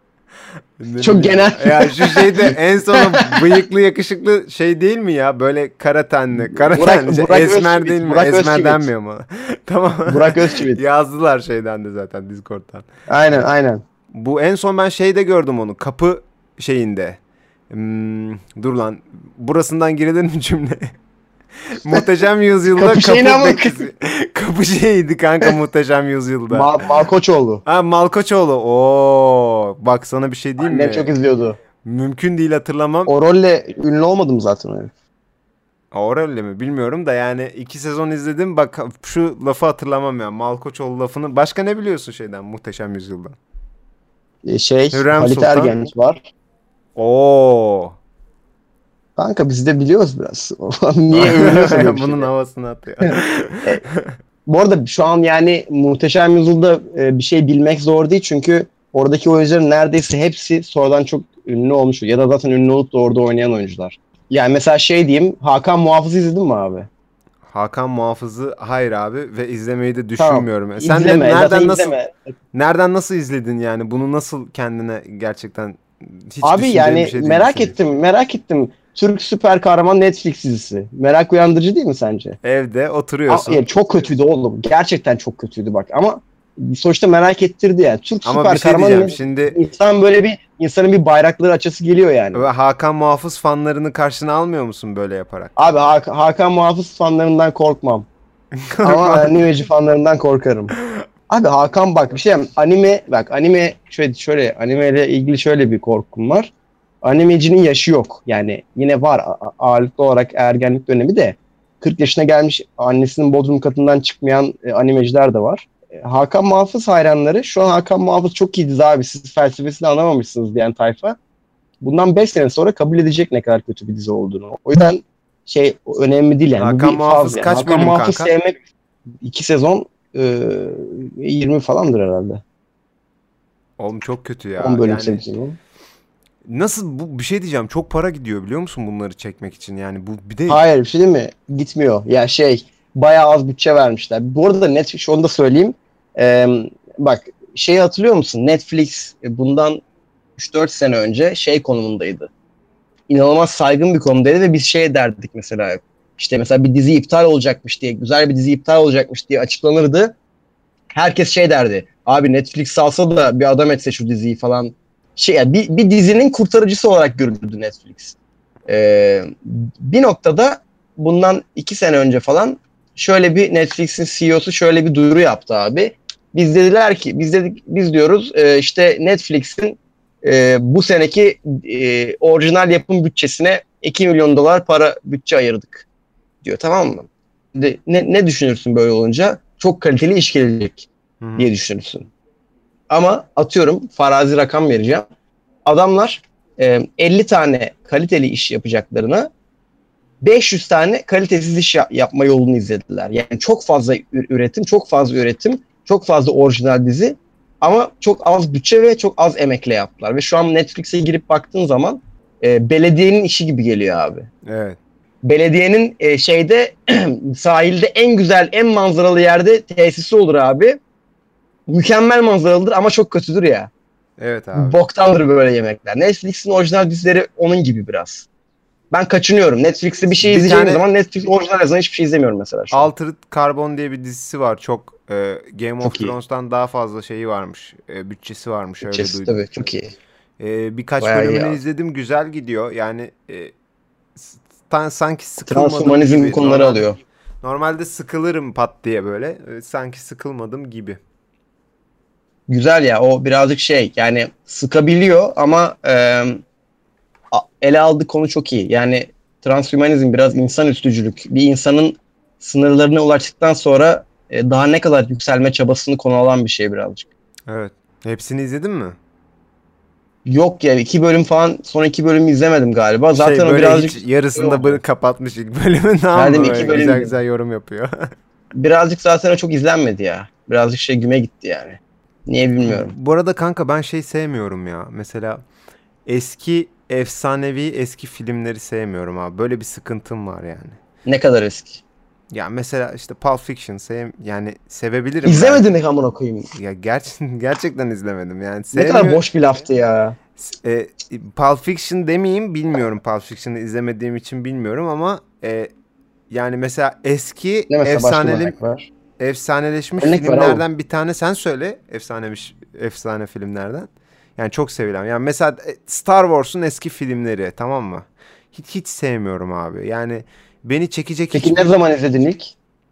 Ne Çok bileyim. genel. Ya şu şeyde en sonu bıyıklı yakışıklı şey değil mi ya? Böyle kara tenli. Kara Burak- tenli. Şey, Burak esmer Özçivit, değil mi? Burak Esmer Özçivit. denmiyor mu? Tamam. Burak Özçivit. Yazdılar şeyden de zaten Discord'dan. Aynen aynen. Bu en son ben şeyde gördüm onu. Kapı şeyinde. Hmm, dur lan. Burasından girilir mi cümle? Muhteşem Yüzyılda Kapı kapı, şeyini ama- bekçisi. Kapı şeyiydi kanka Muhteşem Yüzyılda. Ma Malkoçoğlu. Ha, Malkoçoğlu. Oo, bak sana bir şey diyeyim Annem mi? çok izliyordu. Mümkün değil hatırlamam. O rolle ünlü olmadım zaten öyle. O öyle mi bilmiyorum da yani iki sezon izledim, bak şu lafı hatırlamam ya. Malkoçoğlu lafını. Başka ne biliyorsun şeyden, Muhteşem Yüzyıl'dan? Ee, şey Hürrem Halit Sultan. Ergenç var. Oo. Kanka biz de biliyoruz biraz. Niye övünüyorsun öyle bir Bunun şeyde? havasını atıyor. Bu arada şu an yani Muhteşem Yüzyıl'da e, bir şey bilmek zor değil çünkü oradaki oyuncuların neredeyse hepsi sonradan çok ünlü olmuş ya da zaten ünlü olup da orada oynayan oyuncular. Yani mesela şey diyeyim, Hakan Muhafız'ı izledin mi abi? Hakan Muhafız'ı hayır abi ve izlemeyi de Tamam, düşünmüyorum. Sen de İzleme, zaten nereden nasıl izleme. nereden nasıl izledin yani? Bunu nasıl kendine gerçekten hiç Abi düşüneceğin yani bir şey değil merak düşündün. ettim, merak ettim. Türk süper kahraman Netflix dizisi. Merak uyandırıcı değil mi sence? Evde Aa, oturuyorsun. ya çok kötüydü oğlum. Gerçekten çok kötüydü bak ama sonuçta merak ettirdi yani. Türk Ama süper bir şey kahraman diyeceğim. ne- Şimdi insan böyle bir insanın bir bayrakları açası geliyor yani. Hakan Muhafız fanlarını karşına almıyor musun böyle yaparak? Abi Hak- Hakan Muhafız fanlarından korkmam. Ama animeci fanlarından korkarım. Abi Hakan bak bir şey diyeyim. Anime bak anime şöyle şöyle anime ile ilgili şöyle bir korkum var. Animecinin yaşı yok. Yani yine var a- a- ağırlıklı olarak ergenlik dönemi de kırk yaşına gelmiş annesinin bodrum katından çıkmayan e, animeciler de var. E, Hakan Muhafız hayranları şu an Hakan Muhafız çok iyi dizi abi siz felsefesini anlamamışsınız diyen tayfa. Bundan beş sene sonra kabul edecek ne kadar kötü bir dizi olduğunu. O yüzden şey önemli değil yani. Bu Hakan bir Muhafız faz yani. kaç Hakan bölüm Muhafız kanka? sevmek iki sezon e, yirmi falandır herhalde. Oğlum çok kötü ya. on bölüm Yani sevdim. nasıl bu, bir şey diyeceğim. Çok para gidiyor biliyor musun bunları çekmek için? Yani bu bir de Hayır bir şey değil mi? Gitmiyor. Ya şey bayağı az bütçe vermişler. Bu arada Netflix onu da söyleyeyim. Ee, bak şeyi hatırlıyor musun? Netflix e, bundan üç dört sene önce şey konumundaydı. İnanılmaz saygın bir konumdaydı ve biz şey derdik mesela. İşte mesela bir dizi iptal olacakmış diye, güzel bir dizi iptal olacakmış diye açıklanırdı. Herkes şey derdi. Abi Netflix alsa da bir adam etse şu diziyi falan. Şey yani bir, bir dizinin kurtarıcısı olarak görüldü Netflix. Ee, bir noktada bundan iki sene önce falan şöyle bir Netflix'in C E O'su şöyle bir duyuru yaptı abi. Biz dediler ki biz dedik biz diyoruz e, işte Netflix'in e, bu seneki e, orijinal yapım bütçesine iki milyon dolar para bütçe ayırdık diyor, tamam mı? De, ne, ne düşünürsün böyle olunca? Çok kaliteli iş gelecek Hı-hı. diye düşünürsün. Ama atıyorum farazi rakam vereceğim. Adamlar e, elli tane kaliteli iş yapacaklarına beş yüz tane kalitesiz iş yap- yapma yolunu izlediler. Yani çok fazla üretim, çok fazla üretim, çok fazla orijinal dizi ama çok az bütçe ve çok az emekle yaptılar. Ve şu an Netflix'e girip baktığın zaman e, belediyenin işi gibi geliyor abi. Evet. Belediyenin e, şeyde sahilde en güzel, en manzaralı yerde tesisi olur abi. Mükemmel manzaralıdır ama çok kötüdür ya. Evet abi. Boktandır böyle yemekler. Netflix'in orijinal dizileri onun gibi biraz. Ben kaçınıyorum. Netflix'te bir şey Bir izleyeceğim tane- zaman Netflix orijinal yazan hiçbir şey izlemiyorum mesela şu an. Altered Carbon diye bir dizisi var. Çok e, Game of Çok iyi. Thrones'tan daha fazla şeyi varmış. E, bütçesi varmış, öyle Bütçesi duydum. tabii çok iyi. E, birkaç Bayağı iyi bölümünü abi. izledim. Güzel gidiyor. Yani e, s- tan- sanki sıkılmadım Transhumanizm gibi. konuları Normal- alıyor. Normalde sıkılırım pat diye böyle. E, sanki sıkılmadım gibi. Güzel ya, o birazcık şey yani sıkabiliyor ama e, a- ele aldığı konu çok iyi. Yani transhümanizm biraz insanüstücülük. Bir insanın sınırlarına ulaştıktan sonra e, daha ne kadar yükselme çabasını konu alan bir şey birazcık. Evet. Hepsini izledin mi? Yok ya, iki bölüm falan, son iki bölümü izlemedim galiba. Zaten şey o böyle birazcık hiç yarısında Yok. böyle kapatmış ilk bölümü. Tamam Verdim, mı? iki Böyle bölüm güzel izledim. güzel yorum yapıyor. birazcık zaten o çok izlenmedi ya. Birazcık şey güme gitti yani. Niye bilmiyorum. Bu arada kanka ben şey sevmiyorum ya. Mesela eski efsanevi eski filmleri sevmiyorum abi. Böyle bir sıkıntım var yani. Ne kadar eski. Ya mesela işte Pulp Fiction sev yani sevebilirim İzlemedin mi amına koyayım? ben. Ya ger- gerçekten izlemedim. Yani Ne kadar sevmiyor. boş bir laftı ya. E, Pulp Fiction demeyeyim, bilmiyorum, Pulp Fiction'ı izlemediğim için bilmiyorum ama e, yani mesela eski Ne mesela başka bir efsaneli örnek var? efsaneleşmiş Örnek ver filmlerden bir tane sen söyle. Efsanemiş efsane filmlerden. Yani çok sevilen. Yani mesela Star Wars'un eski filmleri, tamam mı? Hiç hiç sevmiyorum abi. Yani beni çekecek Peki hiçbir... ne zaman izledin ilk?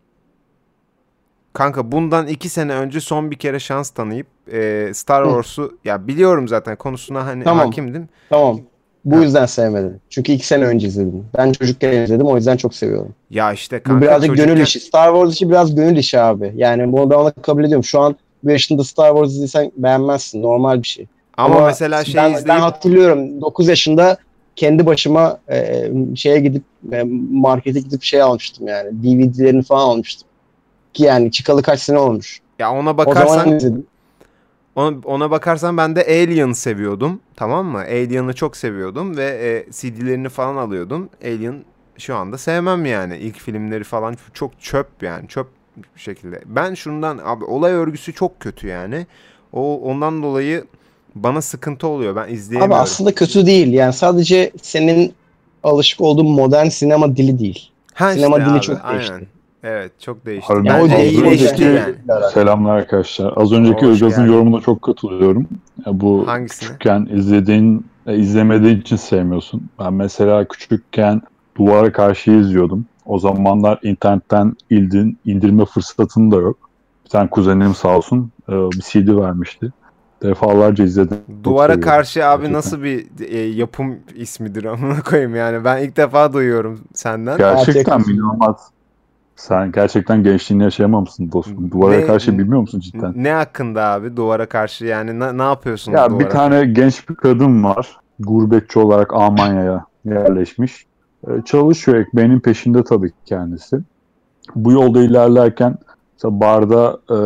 Kanka bundan iki sene önce son bir kere şans tanıyıp e, Star Hı. Wars'u ya biliyorum zaten, konusuna hani Tamam. hakimdim. Tamam. Bu Ha. yüzden sevmedin. Çünkü iki sene önce izledim. Ben çocukken izledim, o yüzden çok seviyorum. Ya işte Bu kanka birazcık çocukken... gönül işi. Star Wars işi biraz gönül işi abi. Yani bunu ben ona kabul ediyorum. Şu an bir yaşında Star Wars izlesen beğenmezsin. Normal bir şey. Ama, Ama mesela şey ben, izleyip... ben hatırlıyorum dokuz yaşında kendi başıma e, şeye gidip e, markete gidip şey almıştım yani. D V D'lerini falan almıştım. Ki yani çıkalı kaç sene olmuş. Ya ona O bakarsan... zaman izledim. Ona, ona bakarsan ben de Alien seviyordum. Tamam mı? Alien'ı çok seviyordum ve e, C D'lerini falan alıyordum. Alien şu anda sevmem yani. İlk filmleri falan çok çöp yani. Çöp bir şekilde. Ben şundan abi, olay örgüsü çok kötü yani. O ondan dolayı bana sıkıntı oluyor. Ben Abi izleyemiyorum. aslında kötü değil. Yani sadece senin alışık olduğun modern sinema dili değil. Ha Sinema işte dili abi, çok değişti. aynen. Evet, çok değişti. Abi, Ya o Bence değil, iyileşti o değil. yani. Selamlar arkadaşlar. Az önceki Hoş Ilgaz'ın geldin. yorumuna çok katılıyorum. Ya bu Hangisine? küçükken izlediğin, e, izlemediğin için sevmiyorsun. Ben mesela küçükken Duvara Karşı'yı izliyordum. O zamanlar internetten indin, indirme fırsatın da yok. Bir tane kuzenim sağ olsun e, bir C D vermişti. Defalarca izledim. Çok Duvara seviyorum Karşı abi gerçekten. nasıl bir e, yapım ismidir amına koyayım yani. Ben ilk defa duyuyorum senden. Gerçekten Afiyet olsun. inanılmaz. Sen gerçekten gençliğini yaşayamamışsın dostum. Duvara Ne- Karşı bilmiyor musun cidden? Ne hakkında abi Duvara Karşı, yani ne, ne yapıyorsunuz Ya duvara? bir tane genç bir kadın var. Gurbetçi olarak Almanya'ya yerleşmiş. Ee, çalışıyor, ekmeğinin peşinde tabii ki kendisi. Bu yolda ilerlerken mesela barda e,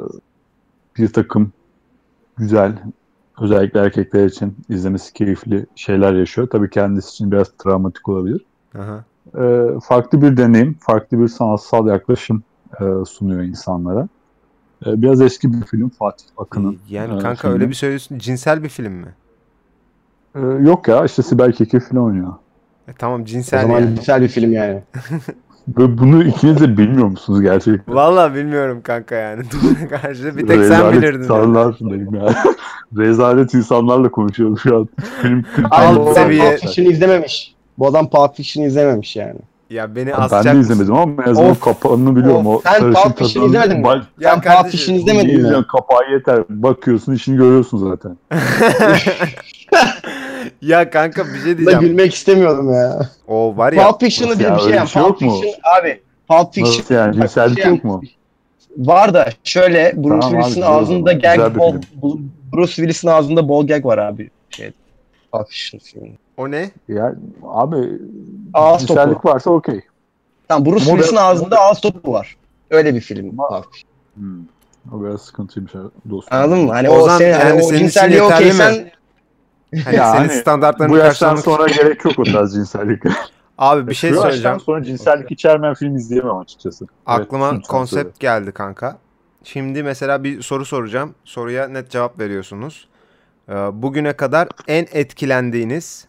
bir takım güzel, özellikle erkekler için izlemesi keyifli şeyler yaşıyor. Tabii kendisi için biraz travmatik olabilir. Aha. Ee, farklı bir deneyim, farklı bir sanatsal yaklaşım e, sunuyor insanlara. Ee, biraz eski bir film, Fatih Akın'ın Yani e, kanka filmi. öyle bir söylüyorsun, cinsel bir film mi? Ee, yok ya, işte Sibel Kekil falan oynuyor. E, tamam O cinsel zaman yani. güzel bir film yani. Ve bunu ikiniz de bilmiyor musunuz gerçekten? Vallahi bilmiyorum kanka yani. Duvara Karşı bir tek sen bilirdin. insanlarlayım ya. Rezalet insanlarla konuşuyorum şu an. Benim Abi bu Alt adam seviye- Pulp Fiction'ı izlememiş. Bu adam Pulp Fiction'ı izlememiş yani. Ya beni ben asacak de mısın? izlemedim ama en azından Of, kapağını biliyorum. of. O Sen sarışın Pulp Fiction tadının- izlemedin mi? Bak, Ya Sen Pulp kardeşim, Fiction bunu izlemedin mi? izliyorsun, kapağı yeter. Bakıyorsun, işini görüyorsun zaten. Ya kanka bir şey Da diyeceğim. gülmek istemiyordum ya. O var ya. Pulp Fiction'da nasıl bir ya, bir şey öyle yani. bir şey Pulp yok mu? Fiction abi. Pulp Fiction. Nasıl yani? Bak, Cinsellik bir şey- yok mu? Var da şöyle Bruce Tamam abi, Willis'in güzel o ağzında zaman. gag Güzel bir bol, film. bu- Bruce Willis'in ağzında bol gag var abi. Şey, Pulp Fiction filmi. O ne? Ya abi, Ağız cinsellik topu. varsa okey. Tamam, Bruce Model- Willis'in ağzında ağız topu var. Öyle bir film. Pulp Fiction. Hmm. O biraz sıkıntıymış dostum. Anladın mı? Hani O o, zaman sen, yani hani o senin için cinselliğe yeterli mi? okeysen Hani Ya senin hani standartlarını Bu yaştan karşılamak sonra gerek yok o tarz cinsellik. Abi bir şey Şu yaştan söyleyeceğim. sonra cinsellik içermeyen film izleyemem açıkçası. Aklıma Evet, konsept geldi kanka. Şimdi mesela bir soru soracağım. Soruya net cevap veriyorsunuz. Ee, bugüne kadar en etkilendiğiniz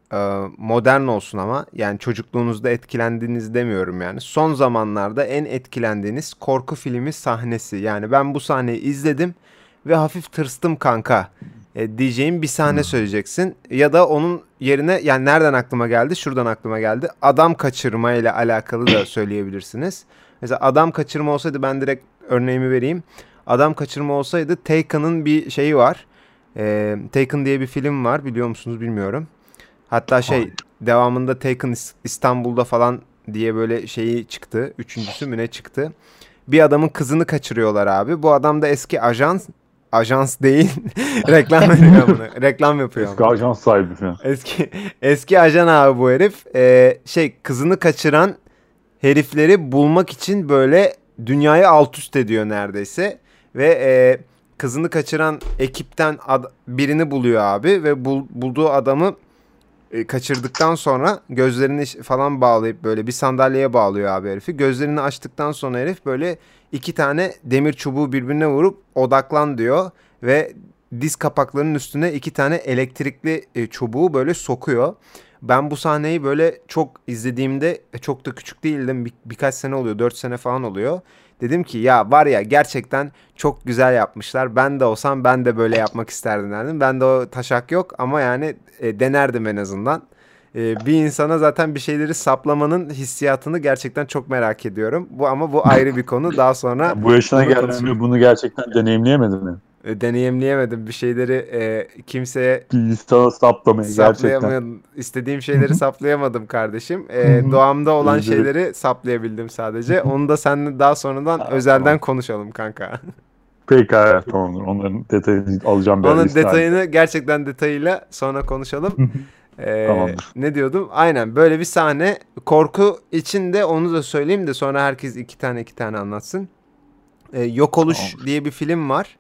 e, modern olsun ama yani çocukluğunuzda etkilendiğiniz demiyorum yani. Son zamanlarda en etkilendiğiniz korku filmi sahnesi. Yani ben bu sahneyi izledim ve hafif tırstım kanka e, diyeceğim bir sahne söyleyeceksin. Ya da onun yerine yani nereden aklıma geldi? Şuradan aklıma geldi. Adam kaçırma ile alakalı da söyleyebilirsiniz. Mesela adam kaçırma olsaydı ben direkt örneğimi vereyim. Adam kaçırma olsaydı Taken'ın bir şeyi var. E, Taken diye bir film var, biliyor musunuz bilmiyorum. Hatta şey Hayır. devamında Taken İs- İstanbul'da falan diye böyle şeyi çıktı. Üçüncüsü mü ne çıktı? Bir adamın kızını kaçırıyorlar abi. Bu adam da eski ajans. Ajans değil. Reklam veriyor bunu. Reklam yapıyor. Eski ama. ajans sahibi falan. Eski eski ajan abi bu herif. Ee, şey kızını kaçıran herifleri bulmak için böyle dünyayı alt üst ediyor neredeyse. Ve e, kızını kaçıran ekipten ad- birini buluyor abi. Ve bul- bulduğu adamı e, kaçırdıktan sonra gözlerini ş- falan bağlayıp böyle bir sandalyeye bağlıyor abi herifi. Gözlerini açtıktan sonra herif böyle iki tane demir çubuğu birbirine vurup odaklan diyor. Ve diz kapaklarının üstüne iki tane elektrikli e, çubuğu böyle sokuyor. Ben bu sahneyi böyle çok izlediğimde e, çok da küçük değildim. Bir, birkaç sene oluyor. Dört sene falan oluyor. Dedim ki ya var ya gerçekten çok güzel yapmışlar. Ben de olsam ben de böyle yapmak isterdim derdim. Ben de o taşak yok ama yani e, denerdim en azından. E, bir insana zaten bir şeyleri saplamanın hissiyatını gerçekten çok merak ediyorum. Bu ama bu ayrı bir konu. Daha sonra Bu yaşına bunu geldiğinde konuşuruz. bunu gerçekten deneyimleyemedin mi? E, deneyimleyemedim bir şeyleri e, kimseye Bir sana saplamayı gerçekten. saplayamadım. İstediğim şeyleri saplayamadım kardeşim. E, doğamda olan İyi, direkt. şeyleri saplayabildim sadece. Onu da seninle daha sonradan özelden tamam. konuşalım kanka. Pekala, tamamdır. Onların detayını alacağım ben. Onun liste halinde. detayını gerçekten detayıyla sonra konuşalım. Ee, Tamamdır. ne diyordum? Aynen böyle bir sahne. Korku içinde onu da söyleyeyim de sonra herkes iki tane iki tane anlatsın. Ee, Yok Oluş Tamamdır. diye bir film var.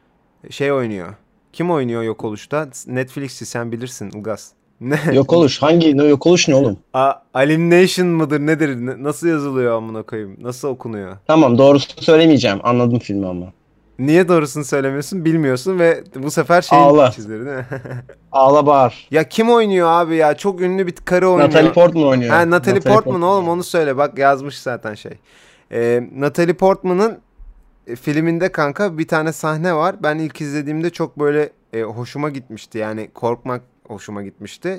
Şey oynuyor. Kim oynuyor Yok Oluş'ta? Netflix'i sen bilirsin Ilgaz. Ne? Yok oluş. Hangi ne yok oluş ne oğlum? A- Alienation mıdır nedir? Ne- Nasıl yazılıyor amına koyayım? Nasıl okunuyor? Tamam, doğrusunu söylemeyeceğim. Anladım filmi ama. Niye doğrusunu söylemiyorsun bilmiyorsun ve bu sefer şey Ağla. çizdir değil mi? Ağla bağır. Ya kim oynuyor abi ya? Çok ünlü bir karı oynuyor. Natalie Portman oynuyor. Ha Natalie, Portman oğlum onu söyle. Bak yazmış zaten şey. Ee, Natalie Portman'ın e, filminde kanka bir tane sahne var. Ben ilk izlediğimde çok böyle e, hoşuma gitmişti. Yani korkmak hoşuma gitmişti.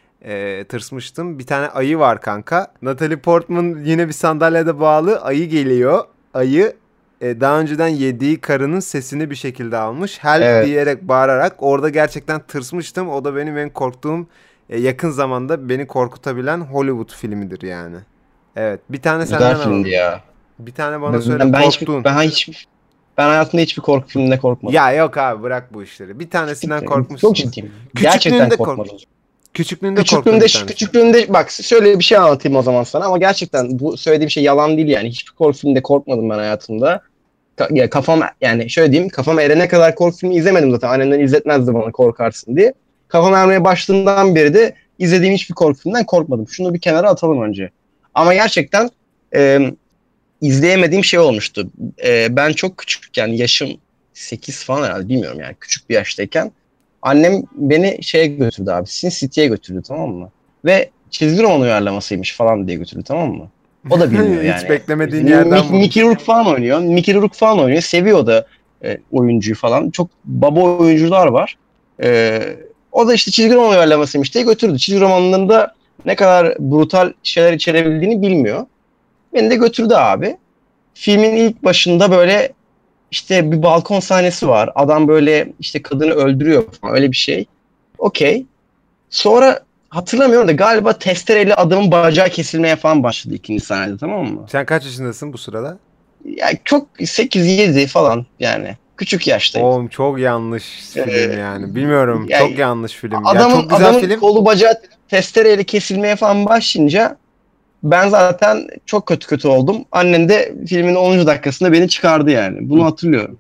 E, tırsmıştım. Bir tane ayı var kanka. Natalie Portman yine bir sandalyede bağlı. Ayı geliyor. Ayı e, daha önceden yediği karının sesini bir şekilde almış. Help Evet. diyerek bağırarak. Orada gerçekten tırsmıştım. O da benim en korktuğum e, yakın zamanda beni korkutabilen Hollywood filmidir yani. Evet. Bir tane senden Güzel filmdi alalım. ya. Bir tane bana Ben, söyle ben hiçbir korktuğun. ben hiçbir ben hayatımda hiçbir korku filminde korkmadım. Ya yok abi bırak bu işleri. Bir tanesinden korkmuşsun. Çok ciddiyim. Gerçekten Küçüklüğünde korkmadım. kork. Küçüklüğünde korktun Küçüklüğümde bir şu tanesi. küçüklüğümde bak şöyle bir şey anlatayım o zaman sana ama gerçekten bu söylediğim şey yalan değil yani. Hiçbir korku filminde korkmadım ben hayatımda. Ka- ya kafam yani şöyle diyeyim, kafam erene kadar korku filmi izlemedim zaten. Annemden izletmezdi bana korkarsın diye. Kafam ermeye başladığından beri de izlediğim hiçbir korku filminden korkmadım. Şunu bir kenara atalım önce. Ama gerçekten e, izleyemediğim şey olmuştu. E, ben çok küçükken, yaşım sekiz falan herhalde, bilmiyorum yani, küçük bir yaştayken annem beni şeye götürdü abi. Sin City'ye götürdü, tamam mı? Ve çizgi roman uyarlamasıymış falan diye götürdü, tamam mı? O da bilmiyor yani. Hiç beklemediğin İşte yerden Mickey, Mickey Rourke falan oynuyor. Mickey Rourke falan oynuyor. Seviyor da e, oyuncuyu falan. Çok baba oyuncular var. E, o da işte çizgi roman uyarlamasıymış diye götürdü. Çizgi romanlarında ne kadar brutal şeyler içerebildiğini bilmiyor. Beni de götürdü abi. Filmin ilk başında böyle işte bir balkon sahnesi var. Adam böyle işte kadını öldürüyor falan, öyle bir şey. Okey. Sonra hatırlamıyorum da galiba testereyle adamın bacağı kesilmeye falan başladı ikinci sahnede, tamam mı? Sen kaç yaşındasın bu sırada? Ya çok sekiz yedi falan yani. Küçük yaştayım. Oğlum çok yanlış film Ee, yani. Bilmiyorum. yani çok yanlış film. Adamın, ya çok güzel adamın film. kolu bacağı testereyle kesilmeye falan başlayınca ben zaten çok kötü kötü oldum. Annem de filmin onuncu dakikasında beni çıkardı yani. Bunu hatırlıyorum.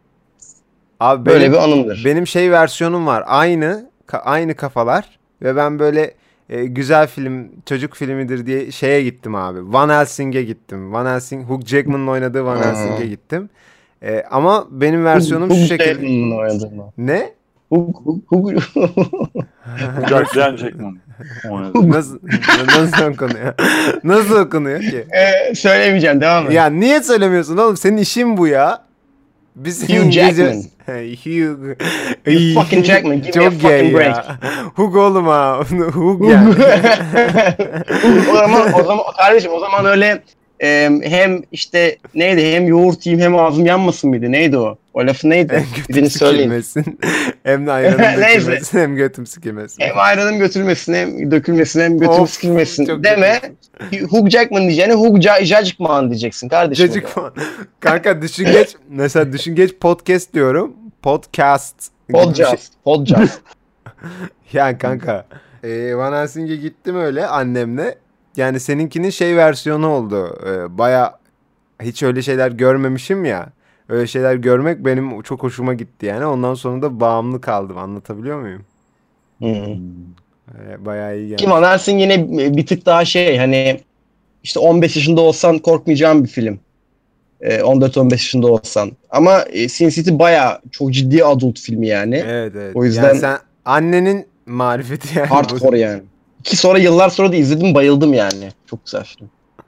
Abi Böyle benim, bir anımdır. benim şey versiyonum var. Aynı ka- aynı kafalar ve ben böyle e, güzel film, çocuk filmidir diye şeye gittim abi. Van Helsing'e gittim. Van Helsing, Hugh Jackman'ın oynadığı Van Aa. Helsing'e gittim. E, ama benim versiyonum şu Hugh şekilde. Jackman'ın oynadığını. Ne? Hugh, Hugh, Hugh. Kucaklayan Jackman. O ne? Nasıl nasıl okunuyor? Nasıl okunuyor ki? Ee, söylemeyeceğim, devam et. Ya niye söylemiyorsun oğlum? Senin işin bu ya. Biz Hugh İngilizce- Jackman. Hey, Hugh. You fucking Jackman, give me a Çok gay fucking break. ya. Hugh oğlum ha. Hugh yani. o zaman o zaman kardeşim o zaman öyle e, hem işte neydi, hem yoğurt yiyeyim hem ağzım yanmasın mıydı? Neydi o? O lafı neydi? Hem Birini götüm söyleyin. sikilmesin. Hem de ayranım Neyse. dökülmesin. Hem götüm sikilmesin. Hem ayranım götürmesin, hem dökülmesin, hem götüm Of, sıkılmasın. çok Deme. Hugh Jackman diyeceğine Hugh Ja- Jackman diyeceksin kardeşim. Cacık falan. Kanka düşüngeç. Mesela düşüngeç podcast diyorum. Podcast. gibi bir şey. Podcast. Podcast. Yani kanka. E, Van Helsing'e gittim öyle annemle. Yani seninkinin şey versiyonu oldu. E, Baya hiç öyle şeyler görmemişim ya. Öyle şeyler görmek benim çok hoşuma gitti yani. Ondan sonra da bağımlı kaldım. Anlatabiliyor muyum? Hı. E, bayağı iyi Ki geldi. Van Helsing yine bir tık daha şey, hani işte on beş yaşında olsan korkmayacağın bir film. Ee, on dört on beş yaşında olsan. Ama e, Sin City bayağı çok ciddi adult filmi yani. Evet evet. O yüzden- Yani sen annenin marifeti yani. Hardcore yani. Ki sonra yıllar sonra da izledim, bayıldım yani. Çok güzel film.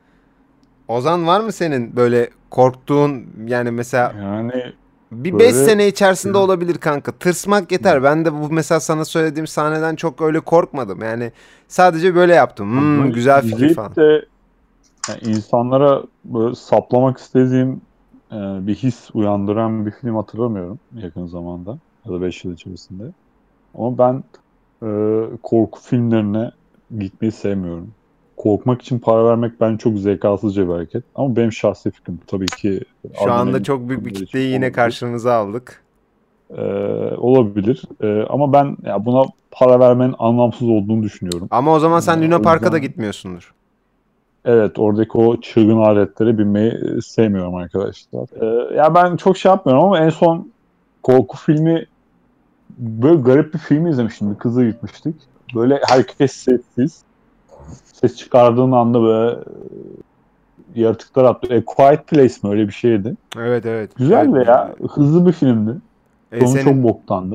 Ozan var mı senin böyle korktuğun yani mesela Yani bir Böyle- beş sene içerisinde olabilir kanka. Tırsmak yeter. Ben de bu mesela sana söylediğim sahneden çok öyle korkmadım. Yani sadece böyle yaptım. Hmm, Böyle güzel fikir izleyip falan. de yani insanlara böyle saplamak istediğim e, bir his uyandıran bir film hatırlamıyorum yakın zamanda ya da beş yıl içerisinde. Ama ben e, korku filmlerine gitmeyi sevmiyorum. Korkmak için para vermek bence çok zekasızca bir hareket. Ama benim şahsi fikrim tabii ki. Şu anda adrenalin çok büyük bir filmleri kitleyi için yine olabilir. karşımıza aldık. E, olabilir. E, ama ben ya buna para vermenin anlamsız olduğunu düşünüyorum. Ama o zaman sen Ee, Luna o Park'a da yüzden- gitmiyorsundur. Evet, oradaki o çılgın aletlere binmeyi e, sevmiyorum arkadaşlar. Ee, ya ben çok şey yapmıyorum ama en son korku filmi, böyle garip bir film izlemiştim. Bir kızla gitmiştik. Böyle herkes sessiz. Ses çıkardığın anda böyle e, yaratıklar atlıyor. A Quiet Place mi, öyle bir şeydi. Evet evet. Güzeldi Evet. ya. Hızlı bir filmdi. E, Sonu senin çok boktandı.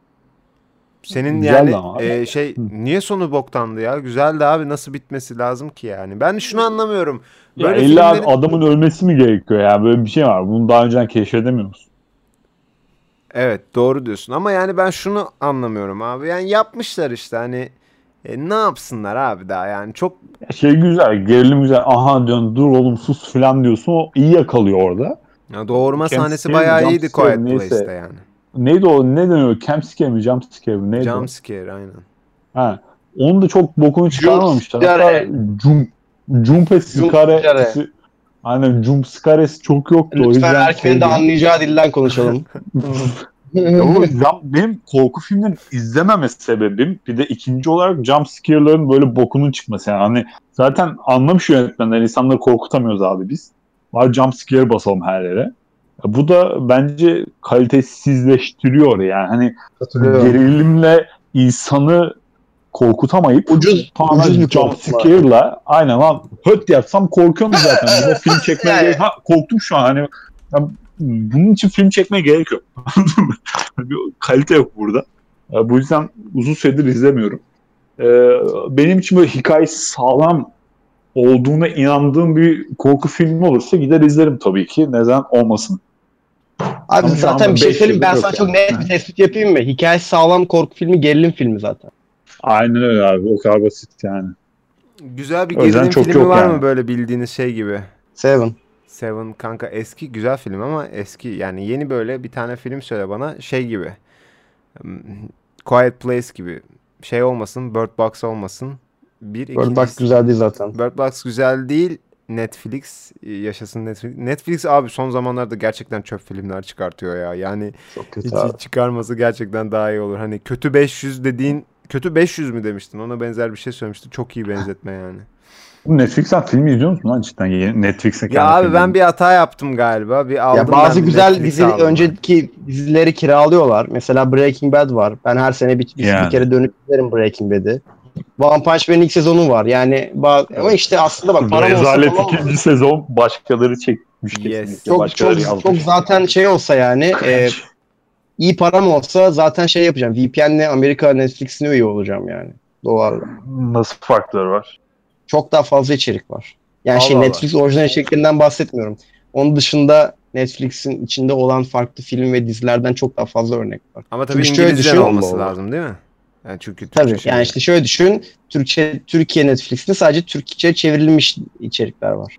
senin Güzeldi yani ama. e, şey Hı. niye sonu boktandı ya? Güzeldi abi, nasıl bitmesi lazım ki yani? Ben şunu anlamıyorum. Ya Böyle illa filmlerin... adamın ölmesi mi gerekiyor ya? Böyle bir şey var. Bunu daha önceden keşfedemiyor musun? Evet doğru diyorsun ama yani ben şunu anlamıyorum abi. Yani yapmışlar işte hani e, ne yapsınlar abi daha yani çok Ya şey güzel, gerilim güzel. Aha diyorsun, dur oğlum sus falan diyorsun. O iyi yakalıyor orada. ya doğurma Camp sahnesi scare bayağı mi, jump iyiydi scare Quiet mi, neyse. Place'te yani. Neydi o? Ne deniyor? Camp scare mi? Jump scare mi? Neydi Jump o? scare aynen. Ha. Onu da çok bokunu çıkarmamışlar. scare. Hatta jump, jump scare. scare. Aynen, jump scare'si çok yoktu. O Lütfen yüzden herkesin de şeydi. anlayacağı dilden konuşalım. Ya bu jump- benim korku filmlerini izlememe sebebim bir de ikinci olarak jump scare'ların böyle bokunun çıkması. Yani hani zaten anlamış yönetmenler, insanları korkutamıyoruz abi biz. Var jump scare basalım her yere. Ya bu da bence kalitesizleştiriyor yani. Hani gerilimle insanı korkutamayıp Ucuz- tamamen ucuz bir jump korkutma. scare'la aynen lan höt yapsam korkuyorum zaten. Burada film çekmeye Yani. gerek, ha korktum şu an hani ya, bunun için film çekmeye gerek yok. Bir kalite yok burada. Ya, bu yüzden uzun süredir izlemiyorum. Ee, benim için böyle hikayesi sağlam olduğuna inandığım bir korku filmi olursa gider izlerim tabii ki. Neden olmasın? Abi Ama şu zaten anda bir şey beş söyleyeyim, ben yıldır sana yok çok yani. net bir tespit yapayım mı? Hikayesi sağlam korku filmi, gerilim filmi zaten. Aynen öyle abi. O kadar basit yani. Güzel bir O yüzden gerilim çok filmi yok var yani. mı böyle bildiğiniz şey gibi? Seven. Seven kanka eski güzel film ama eski yani yeni böyle bir tane film söyle bana şey gibi. Hmm, Quiet Place gibi. Şey olmasın, Bird Box olmasın. Bir Bird Box ikincisi- güzel değil zaten. Bird Box güzel değil. Netflix yaşasın Netflix. Netflix abi son zamanlarda gerçekten çöp filmler çıkartıyor ya. Yani Çok kötü hiç, abi. hiç çıkarması gerçekten daha iyi olur. Hani kötü beş yüz dediğin kötü beş yüz mü demiştin? Ona benzer bir şey söylemiştin. Çok iyi benzetme yani. Bu Netflix'ten film izliyor musun lan cidden? Yeni Netflix'e Ya kendi abi filmini. ben bir hata yaptım galiba. Bir aldım Ya bazı ben bir güzel Netflix dizi, aldım. önceki dizileri kiralıyorlar. Mesela Breaking Bad var. Ben her sene bir, bir, Yani. bir kere dönüp izlerim Breaking Bad'i. One Punch Man'in ilk sezonu var. Yani ba- ama işte aslında bak param olsa Rezalet tamam mı? ikinci sezon başkaları çekmiş Yes. kesinlikle. Çok Başkaları çok yazmış. çok zaten şey olsa yani e, iyi param olsa zaten şey yapacağım. V P N'le Amerika Netflix'ine üye olacağım yani. dolarla. Nasıl farkları var? Çok daha fazla içerik var. Yani Allah şey Allah. Netflix orijinal içeriklerinden bahsetmiyorum. Onun dışında Netflix'in içinde olan farklı film ve dizilerden çok daha fazla örnek var. Ama tabii Çünkü şöyle İngilizcen düşün- olması lazım değil mi? Yani çünkü Türkçe Tabii şey- yani işte şöyle düşün. Türkçe Türkiye Netflix'te sadece Türkçe çevrilmiş içerikler var.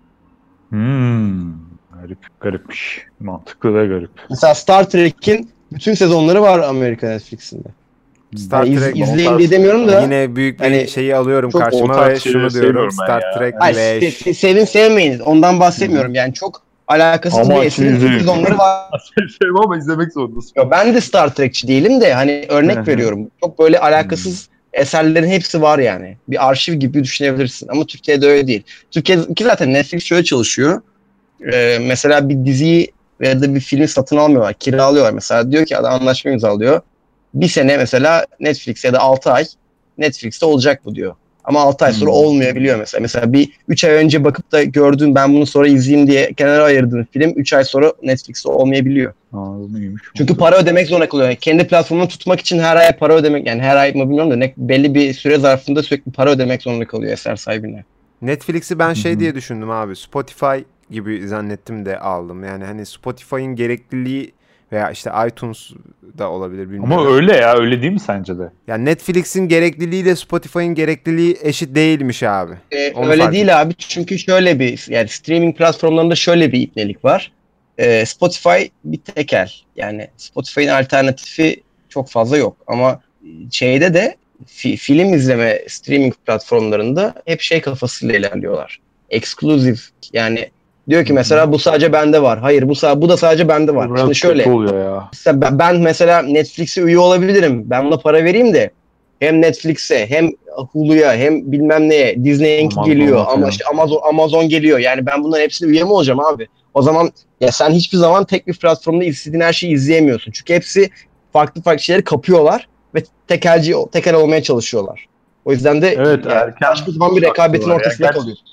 Hmm. Garip, garipmiş. Mantıklı ve garip. Mesela Star Trek'in bütün sezonları var Amerika Netflix'inde. Star Yani iz- Trek izleyin diye demiyorum da. yine büyük bir hani şeyi alıyorum çok karşıma ortak ve şunu şeyleri diyorum. seviyorum ben Star ya. Trek Hayır, Leş. se- se- sevin sevmeyiniz. Ondan bahsetmiyorum. Yani çok alakasız Ama bir açın eserin izleyin. sezonları var. Sevmem ama izlemek zorundasın. Ya ben de Star Trekçi değilim de hani Hı örnek hı. veriyorum. Çok böyle alakasız eserlerin hepsi var yani. Bir arşiv gibi düşünebilirsin. Ama Türkiye'de öyle değil. Türkiye'deki zaten Netflix şöyle çalışıyor. Ee, mesela bir diziyi ya da bir filmi satın almıyorlar. Kiralıyorlar mesela. Diyor ki adam anlaşma imzalıyor. Bir sene mesela Netflix ya da altı ay Netflix'te olacak bu diyor. Ama altı ay sonra Hmm. olmayabiliyor mesela. Mesela bir üç ay önce bakıp da gördüğün ben bunu sonra izleyeyim diye kenara ayırdığın film üç ay sonra Netflix'te olmayabiliyor. Anladım, iyiymiş. Çünkü para ödemek zorunda kalıyor. Yani kendi platformunu tutmak için her ay para ödemek, yani her ay mı bilmiyorum da ne, belli bir süre zarfında sürekli para ödemek zorunda kalıyor eser sahibine. Netflix'i ben şey Hı hı. diye düşündüm abi. Spotify gibi zannettim de aldım. Yani hani Spotify'ın gerekliliği veya işte iTunes da olabilir bilmiyorum. Ama öyle ya, öyle değil mi sence de? Yani Netflix'in gerekliliği ile Spotify'ın gerekliliği eşit değilmiş abi. Ee, Onu öyle fark değil abi, çünkü şöyle bir, yani streaming platformlarında şöyle bir ipnelik var. Ee, Spotify bir tekel. Yani Spotify'ın alternatifi çok fazla yok. Ama şeyde de fi- film izleme streaming platformlarında hep şey kafasıyla ilerliyorlar. Exclusive, yani diyor ki mesela bu sadece bende var. Hayır, bu sa- bu da sadece bende var. Biraz Şimdi şöyle. kötü oluyor ya. Mesela ben- ben mesela Netflix'e üye olabilirim. Ben buna para vereyim de hem Netflix'e hem Hulu'ya hem bilmem neye, Disney'inki Amazon'a geliyor falan. ama işte Amazon Amazon geliyor. Yani ben bunların hepsine üye mi olacağım abi? O zaman ya sen hiçbir zaman tek bir platformda istediğin her şeyi izleyemiyorsun. Çünkü hepsi farklı farklı şeyleri kapıyorlar ve tekelci tekel olmaya çalışıyorlar. O yüzden de Evet, yani erken hiçbir zaman bir rekabetin sattılar. ortasında Yani kalıyorsun.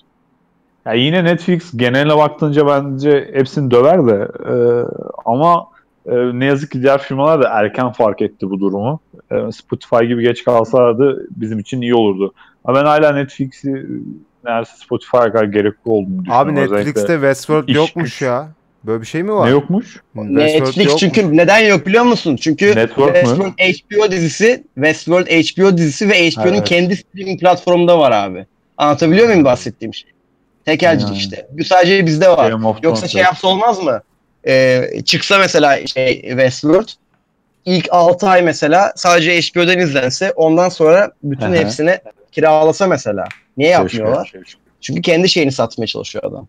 Ya yine Netflix geneline baktığınca bence hepsini döver de e, ama e, ne yazık ki diğer firmalar da erken fark etti bu durumu. E, Spotify gibi geç kalsaydı bizim için iyi olurdu. Ama ben hala Netflix'i e, neredeyse Spotify'a kadar gerekli olduğunu düşünüyorum. Abi Netflix'te Özellikle Westworld iş yokmuş güç. ya. Böyle bir şey mi var? Ne yokmuş? Netflix yokmuş. çünkü neden yok biliyor musun? Çünkü Network mü? Westworld H B O dizisi, Westworld H B O dizisi ve H B O'nun Evet. kendi streaming platformunda var abi. Anlatabiliyor muyum bahsettiğim şey? Tekelcilik Yani. işte. Bu sadece bizde var. Game of Yoksa Thrones, şey evet. yapsa olmaz mı? Ee, çıksa mesela şey Westworld ilk altı ay mesela sadece H B O'dan izlense, ondan sonra bütün Aha. hepsini kiralasa mesela. Niye yapmıyorlar? Keşke, keşke. Çünkü kendi şeyini satmaya çalışıyor adam.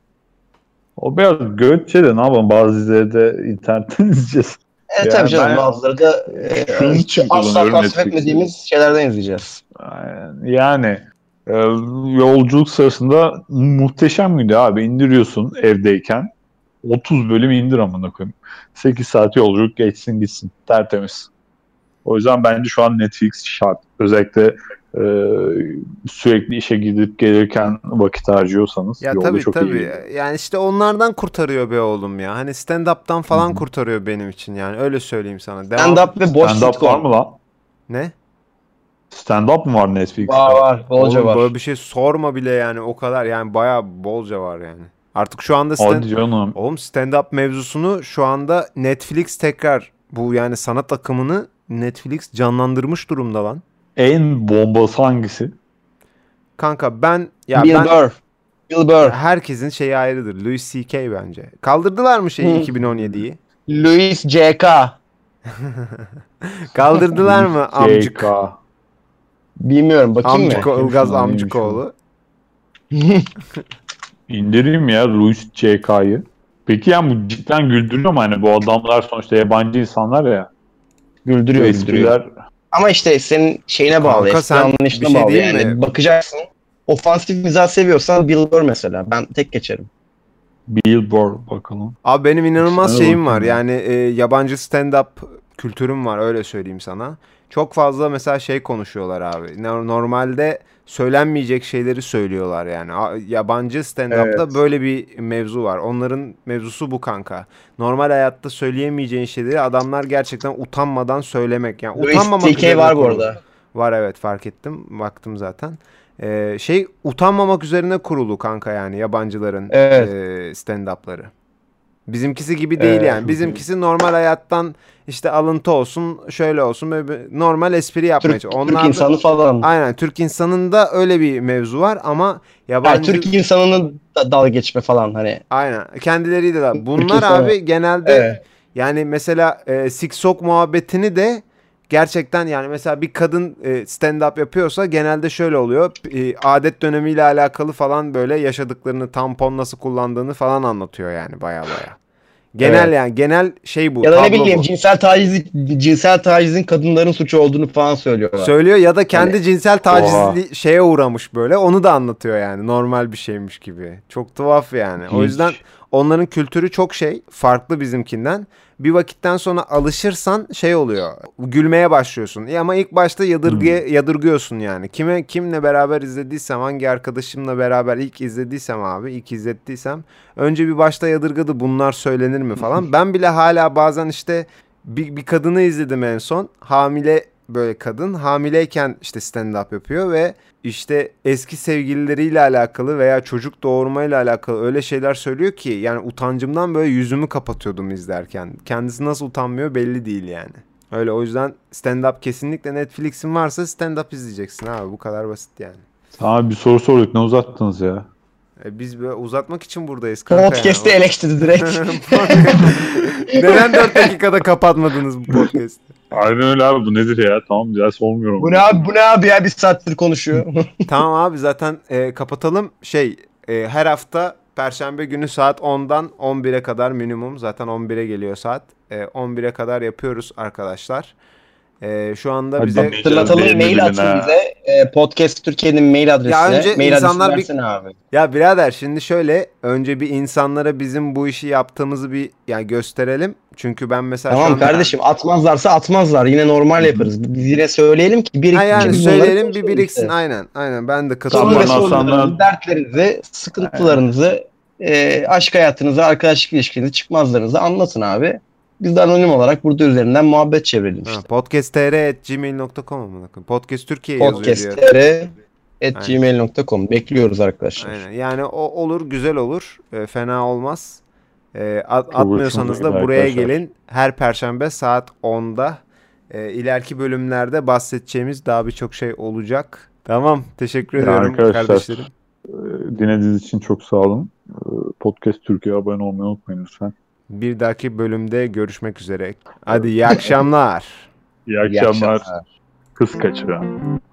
O biraz göççe de ne yapalım, bazı dizileri de internetten izleyeceğiz. E Yani tabii canım, ben bazıları da e, şunun hiç için asla kullanıyorum tasvip Netflix'i. etmediğimiz şeylerden izleyeceğiz. Yani e, yolculuk sırasında muhteşem miydi abi? İndiriyorsun evdeyken. otuz bölüm indir amına koyayım. sekiz saat yolculuk geçsin gitsin. Tertemiz. O yüzden bence şu an Netflix şart. Özellikle e, sürekli işe gidip gelirken vakit harcıyorsanız Ya yolda tabii çok iyi tabii. geliyor. Yani işte onlardan kurtarıyor be oğlum ya. Hani stand-up'tan falan Hı hı. kurtarıyor benim için yani. Öyle söyleyeyim sana. Devam. Stand-up ve boş Stand-up var sitcom. mı lan? Ne? Stand-up mı var Netflix'te? Var var. Bolca Oğlum var. böyle bir şey sorma bile yani, o kadar yani, bayağı bolca var yani. Artık şu anda stand Hadi canım. Oğlum stand-up mevzusunu şu anda Netflix tekrar, bu yani sanat akımını Netflix canlandırmış durumda lan. En bombası hangisi? Kanka ben ya Bill ben Burr. Bill Burr. herkesin şeyi ayrıdır. Louis C K bence. Kaldırdılar mı şeyi Hı. iki bin on yediyi? Louis C K. Kaldırdılar mı amcık? J K. Bilmiyorum, bakayım Amcık mı? o- Ilgaz Şuna neymiş Amcıkoğlu. İndireyim ya Louis C K'yı. Peki yani bu cidden güldürüyor mu? Hani bu adamlar sonuçta yabancı insanlar ya. Güldürüyor, Bu güldürüyor. espriler Ama işte senin şeyine bağlı, Kanka espri sen anlayışına bir şey bağlı diyeyim yani. mi? Bakacaksın. Ofansif mizah seviyorsan Bill Burr mesela. Ben tek geçerim. Billboard bakalım. Abi benim inanılmaz Sana şeyim var. bakayım. Yani e, yabancı stand-up kültürüm var, öyle söyleyeyim sana. Çok fazla mesela şey konuşuyorlar abi. No- Normalde söylenmeyecek şeyleri söylüyorlar yani. A- Yabancı stand-up'ta Evet. böyle bir mevzu var. Onların mevzusu bu kanka. Normal hayatta söyleyemeyeceğin şeyleri adamlar gerçekten utanmadan söylemek. Yani Louis utanmamak C K üzerine var bu kurulu. arada. Var evet, fark ettim. Baktım zaten. Ee, şey utanmamak üzerine kurulu kanka yani yabancıların Evet. e, stand-up'ları. Bizimkisi gibi değil Evet. yani. Bizimkisi normal hayattan işte alıntı olsun, şöyle olsun, böyle bir normal espri yapmaya Türk, çalışıyor. Türk Onlar da- insanı falan. aynen, Türk insanında öyle bir mevzu var ama Yani yabancı Türk insanının da dalga geçme falan hani. aynen kendileriyle de. Bunlar insanı. abi genelde Evet. yani mesela e, siksok muhabbetini de gerçekten yani mesela bir kadın e, stand-up yapıyorsa genelde şöyle oluyor. E, adet dönemiyle alakalı falan böyle yaşadıklarını, tampon nasıl kullandığını falan anlatıyor yani baya baya. Genel Evet. yani genel şey bu, Ya da ne tablo bileyim bu. cinsel taciz cinsel tacizin kadınların suçu olduğunu falan söylüyorlar. Söylüyor ya da kendi Hani- cinsel Oha. tacizli şeye uğramış böyle. Onu da anlatıyor yani. Normal bir şeymiş gibi. Çok tuhaf yani. O Hiç. yüzden onların kültürü çok şey, farklı bizimkinden. Bir vakitten sonra alışırsan şey oluyor. Gülmeye başlıyorsun. E ama ilk başta yadırgıya, yadırgıyorsun yani. Kime kimle beraber izlediysem, hangi arkadaşımla beraber ilk izlediysem abi, ilk izlettiysem önce bir başta yadırgadı, bunlar söylenir mi falan. Ben bile hala bazen işte bir, bir kadını izledim en son. Hamile böyle kadın. Hamileyken işte stand-up yapıyor ve işte eski sevgilileriyle alakalı veya çocuk doğurmayla alakalı öyle şeyler söylüyor ki yani utancımdan böyle yüzümü kapatıyordum izlerken. Kendisi nasıl utanmıyor belli değil yani. Öyle, o yüzden stand-up kesinlikle, Netflix'in varsa stand-up izleyeceksin abi, bu kadar basit yani. Sana bir soru sorduk, ne uzattınız ya? E biz böyle uzatmak için buradayız kanka Podcast'ı yani. eleştirdi direkt. Neden dört dakikada kapatmadınız bu podcast'ı? Aynen öyle abi, bu nedir ya? Tamam ya, sormuyorum. Bu ne abi, bu ne abi ya, bir saattir konuşuyor. Tamam abi, zaten e, kapatalım. Şey e, her hafta Perşembe günü saat ondan on bire kadar minimum. Zaten on bire geliyor saat. E, on bire kadar yapıyoruz arkadaşlar. E, şu anda Hadi bize... bak, Hatırlatalım, Beğeni mail bilin atın ha. bize. E, Podcast Türkiye'nin mail adresine. Ya önce mail insanlar adresini bir- versene abi. Ya birader, şimdi şöyle, önce bir insanlara bizim bu işi yaptığımızı bir yani gösterelim. Çünkü ben mesela şu Tamam anda... kardeşim, atmazlarsa atmazlar. Yine normal yaparız. Biz yine söyleyelim ki Ha biriksin. yani Biz bunları söyleyelim, bir konuşalım biriksin. işte. Aynen. Aynen. Ben de Sorun katılıyorum. ve Ondan sonra- sorunlarınızı, dertlerinizi, sıkıntılarınızı, e, aşk hayatınızı, arkadaşlık ilişkinizi, çıkmazlarınızı anlatın abi. Biz de anonim olarak burada üzerinden muhabbet çevirelim Ha, işte. podcast nokta tr at gmail nokta com amına koyayım. Podcast Türkiye yazıyor diyor. podcast nokta tr at gmail nokta com bekliyoruz arkadaşlar. Aynen. Yani o olur, güzel olur. E, fena olmaz. E, at- Çok atmıyorsanız hoşumuza da gider buraya arkadaşlar. gelin. Her Perşembe saat onda. E, ileriki bölümlerde bahsedeceğimiz daha birçok şey olacak. Tamam. Teşekkür Ya ediyorum arkadaşlar, kardeşlerim. e, dinlediğiniz için çok sağ olun. E, Podcast Türkiye'ye abone olmayı unutmayın lütfen. Bir dahaki bölümde görüşmek üzere. Hadi iyi akşamlar. İyi İyi akşamlar. akşamlar. Kız kaçıran.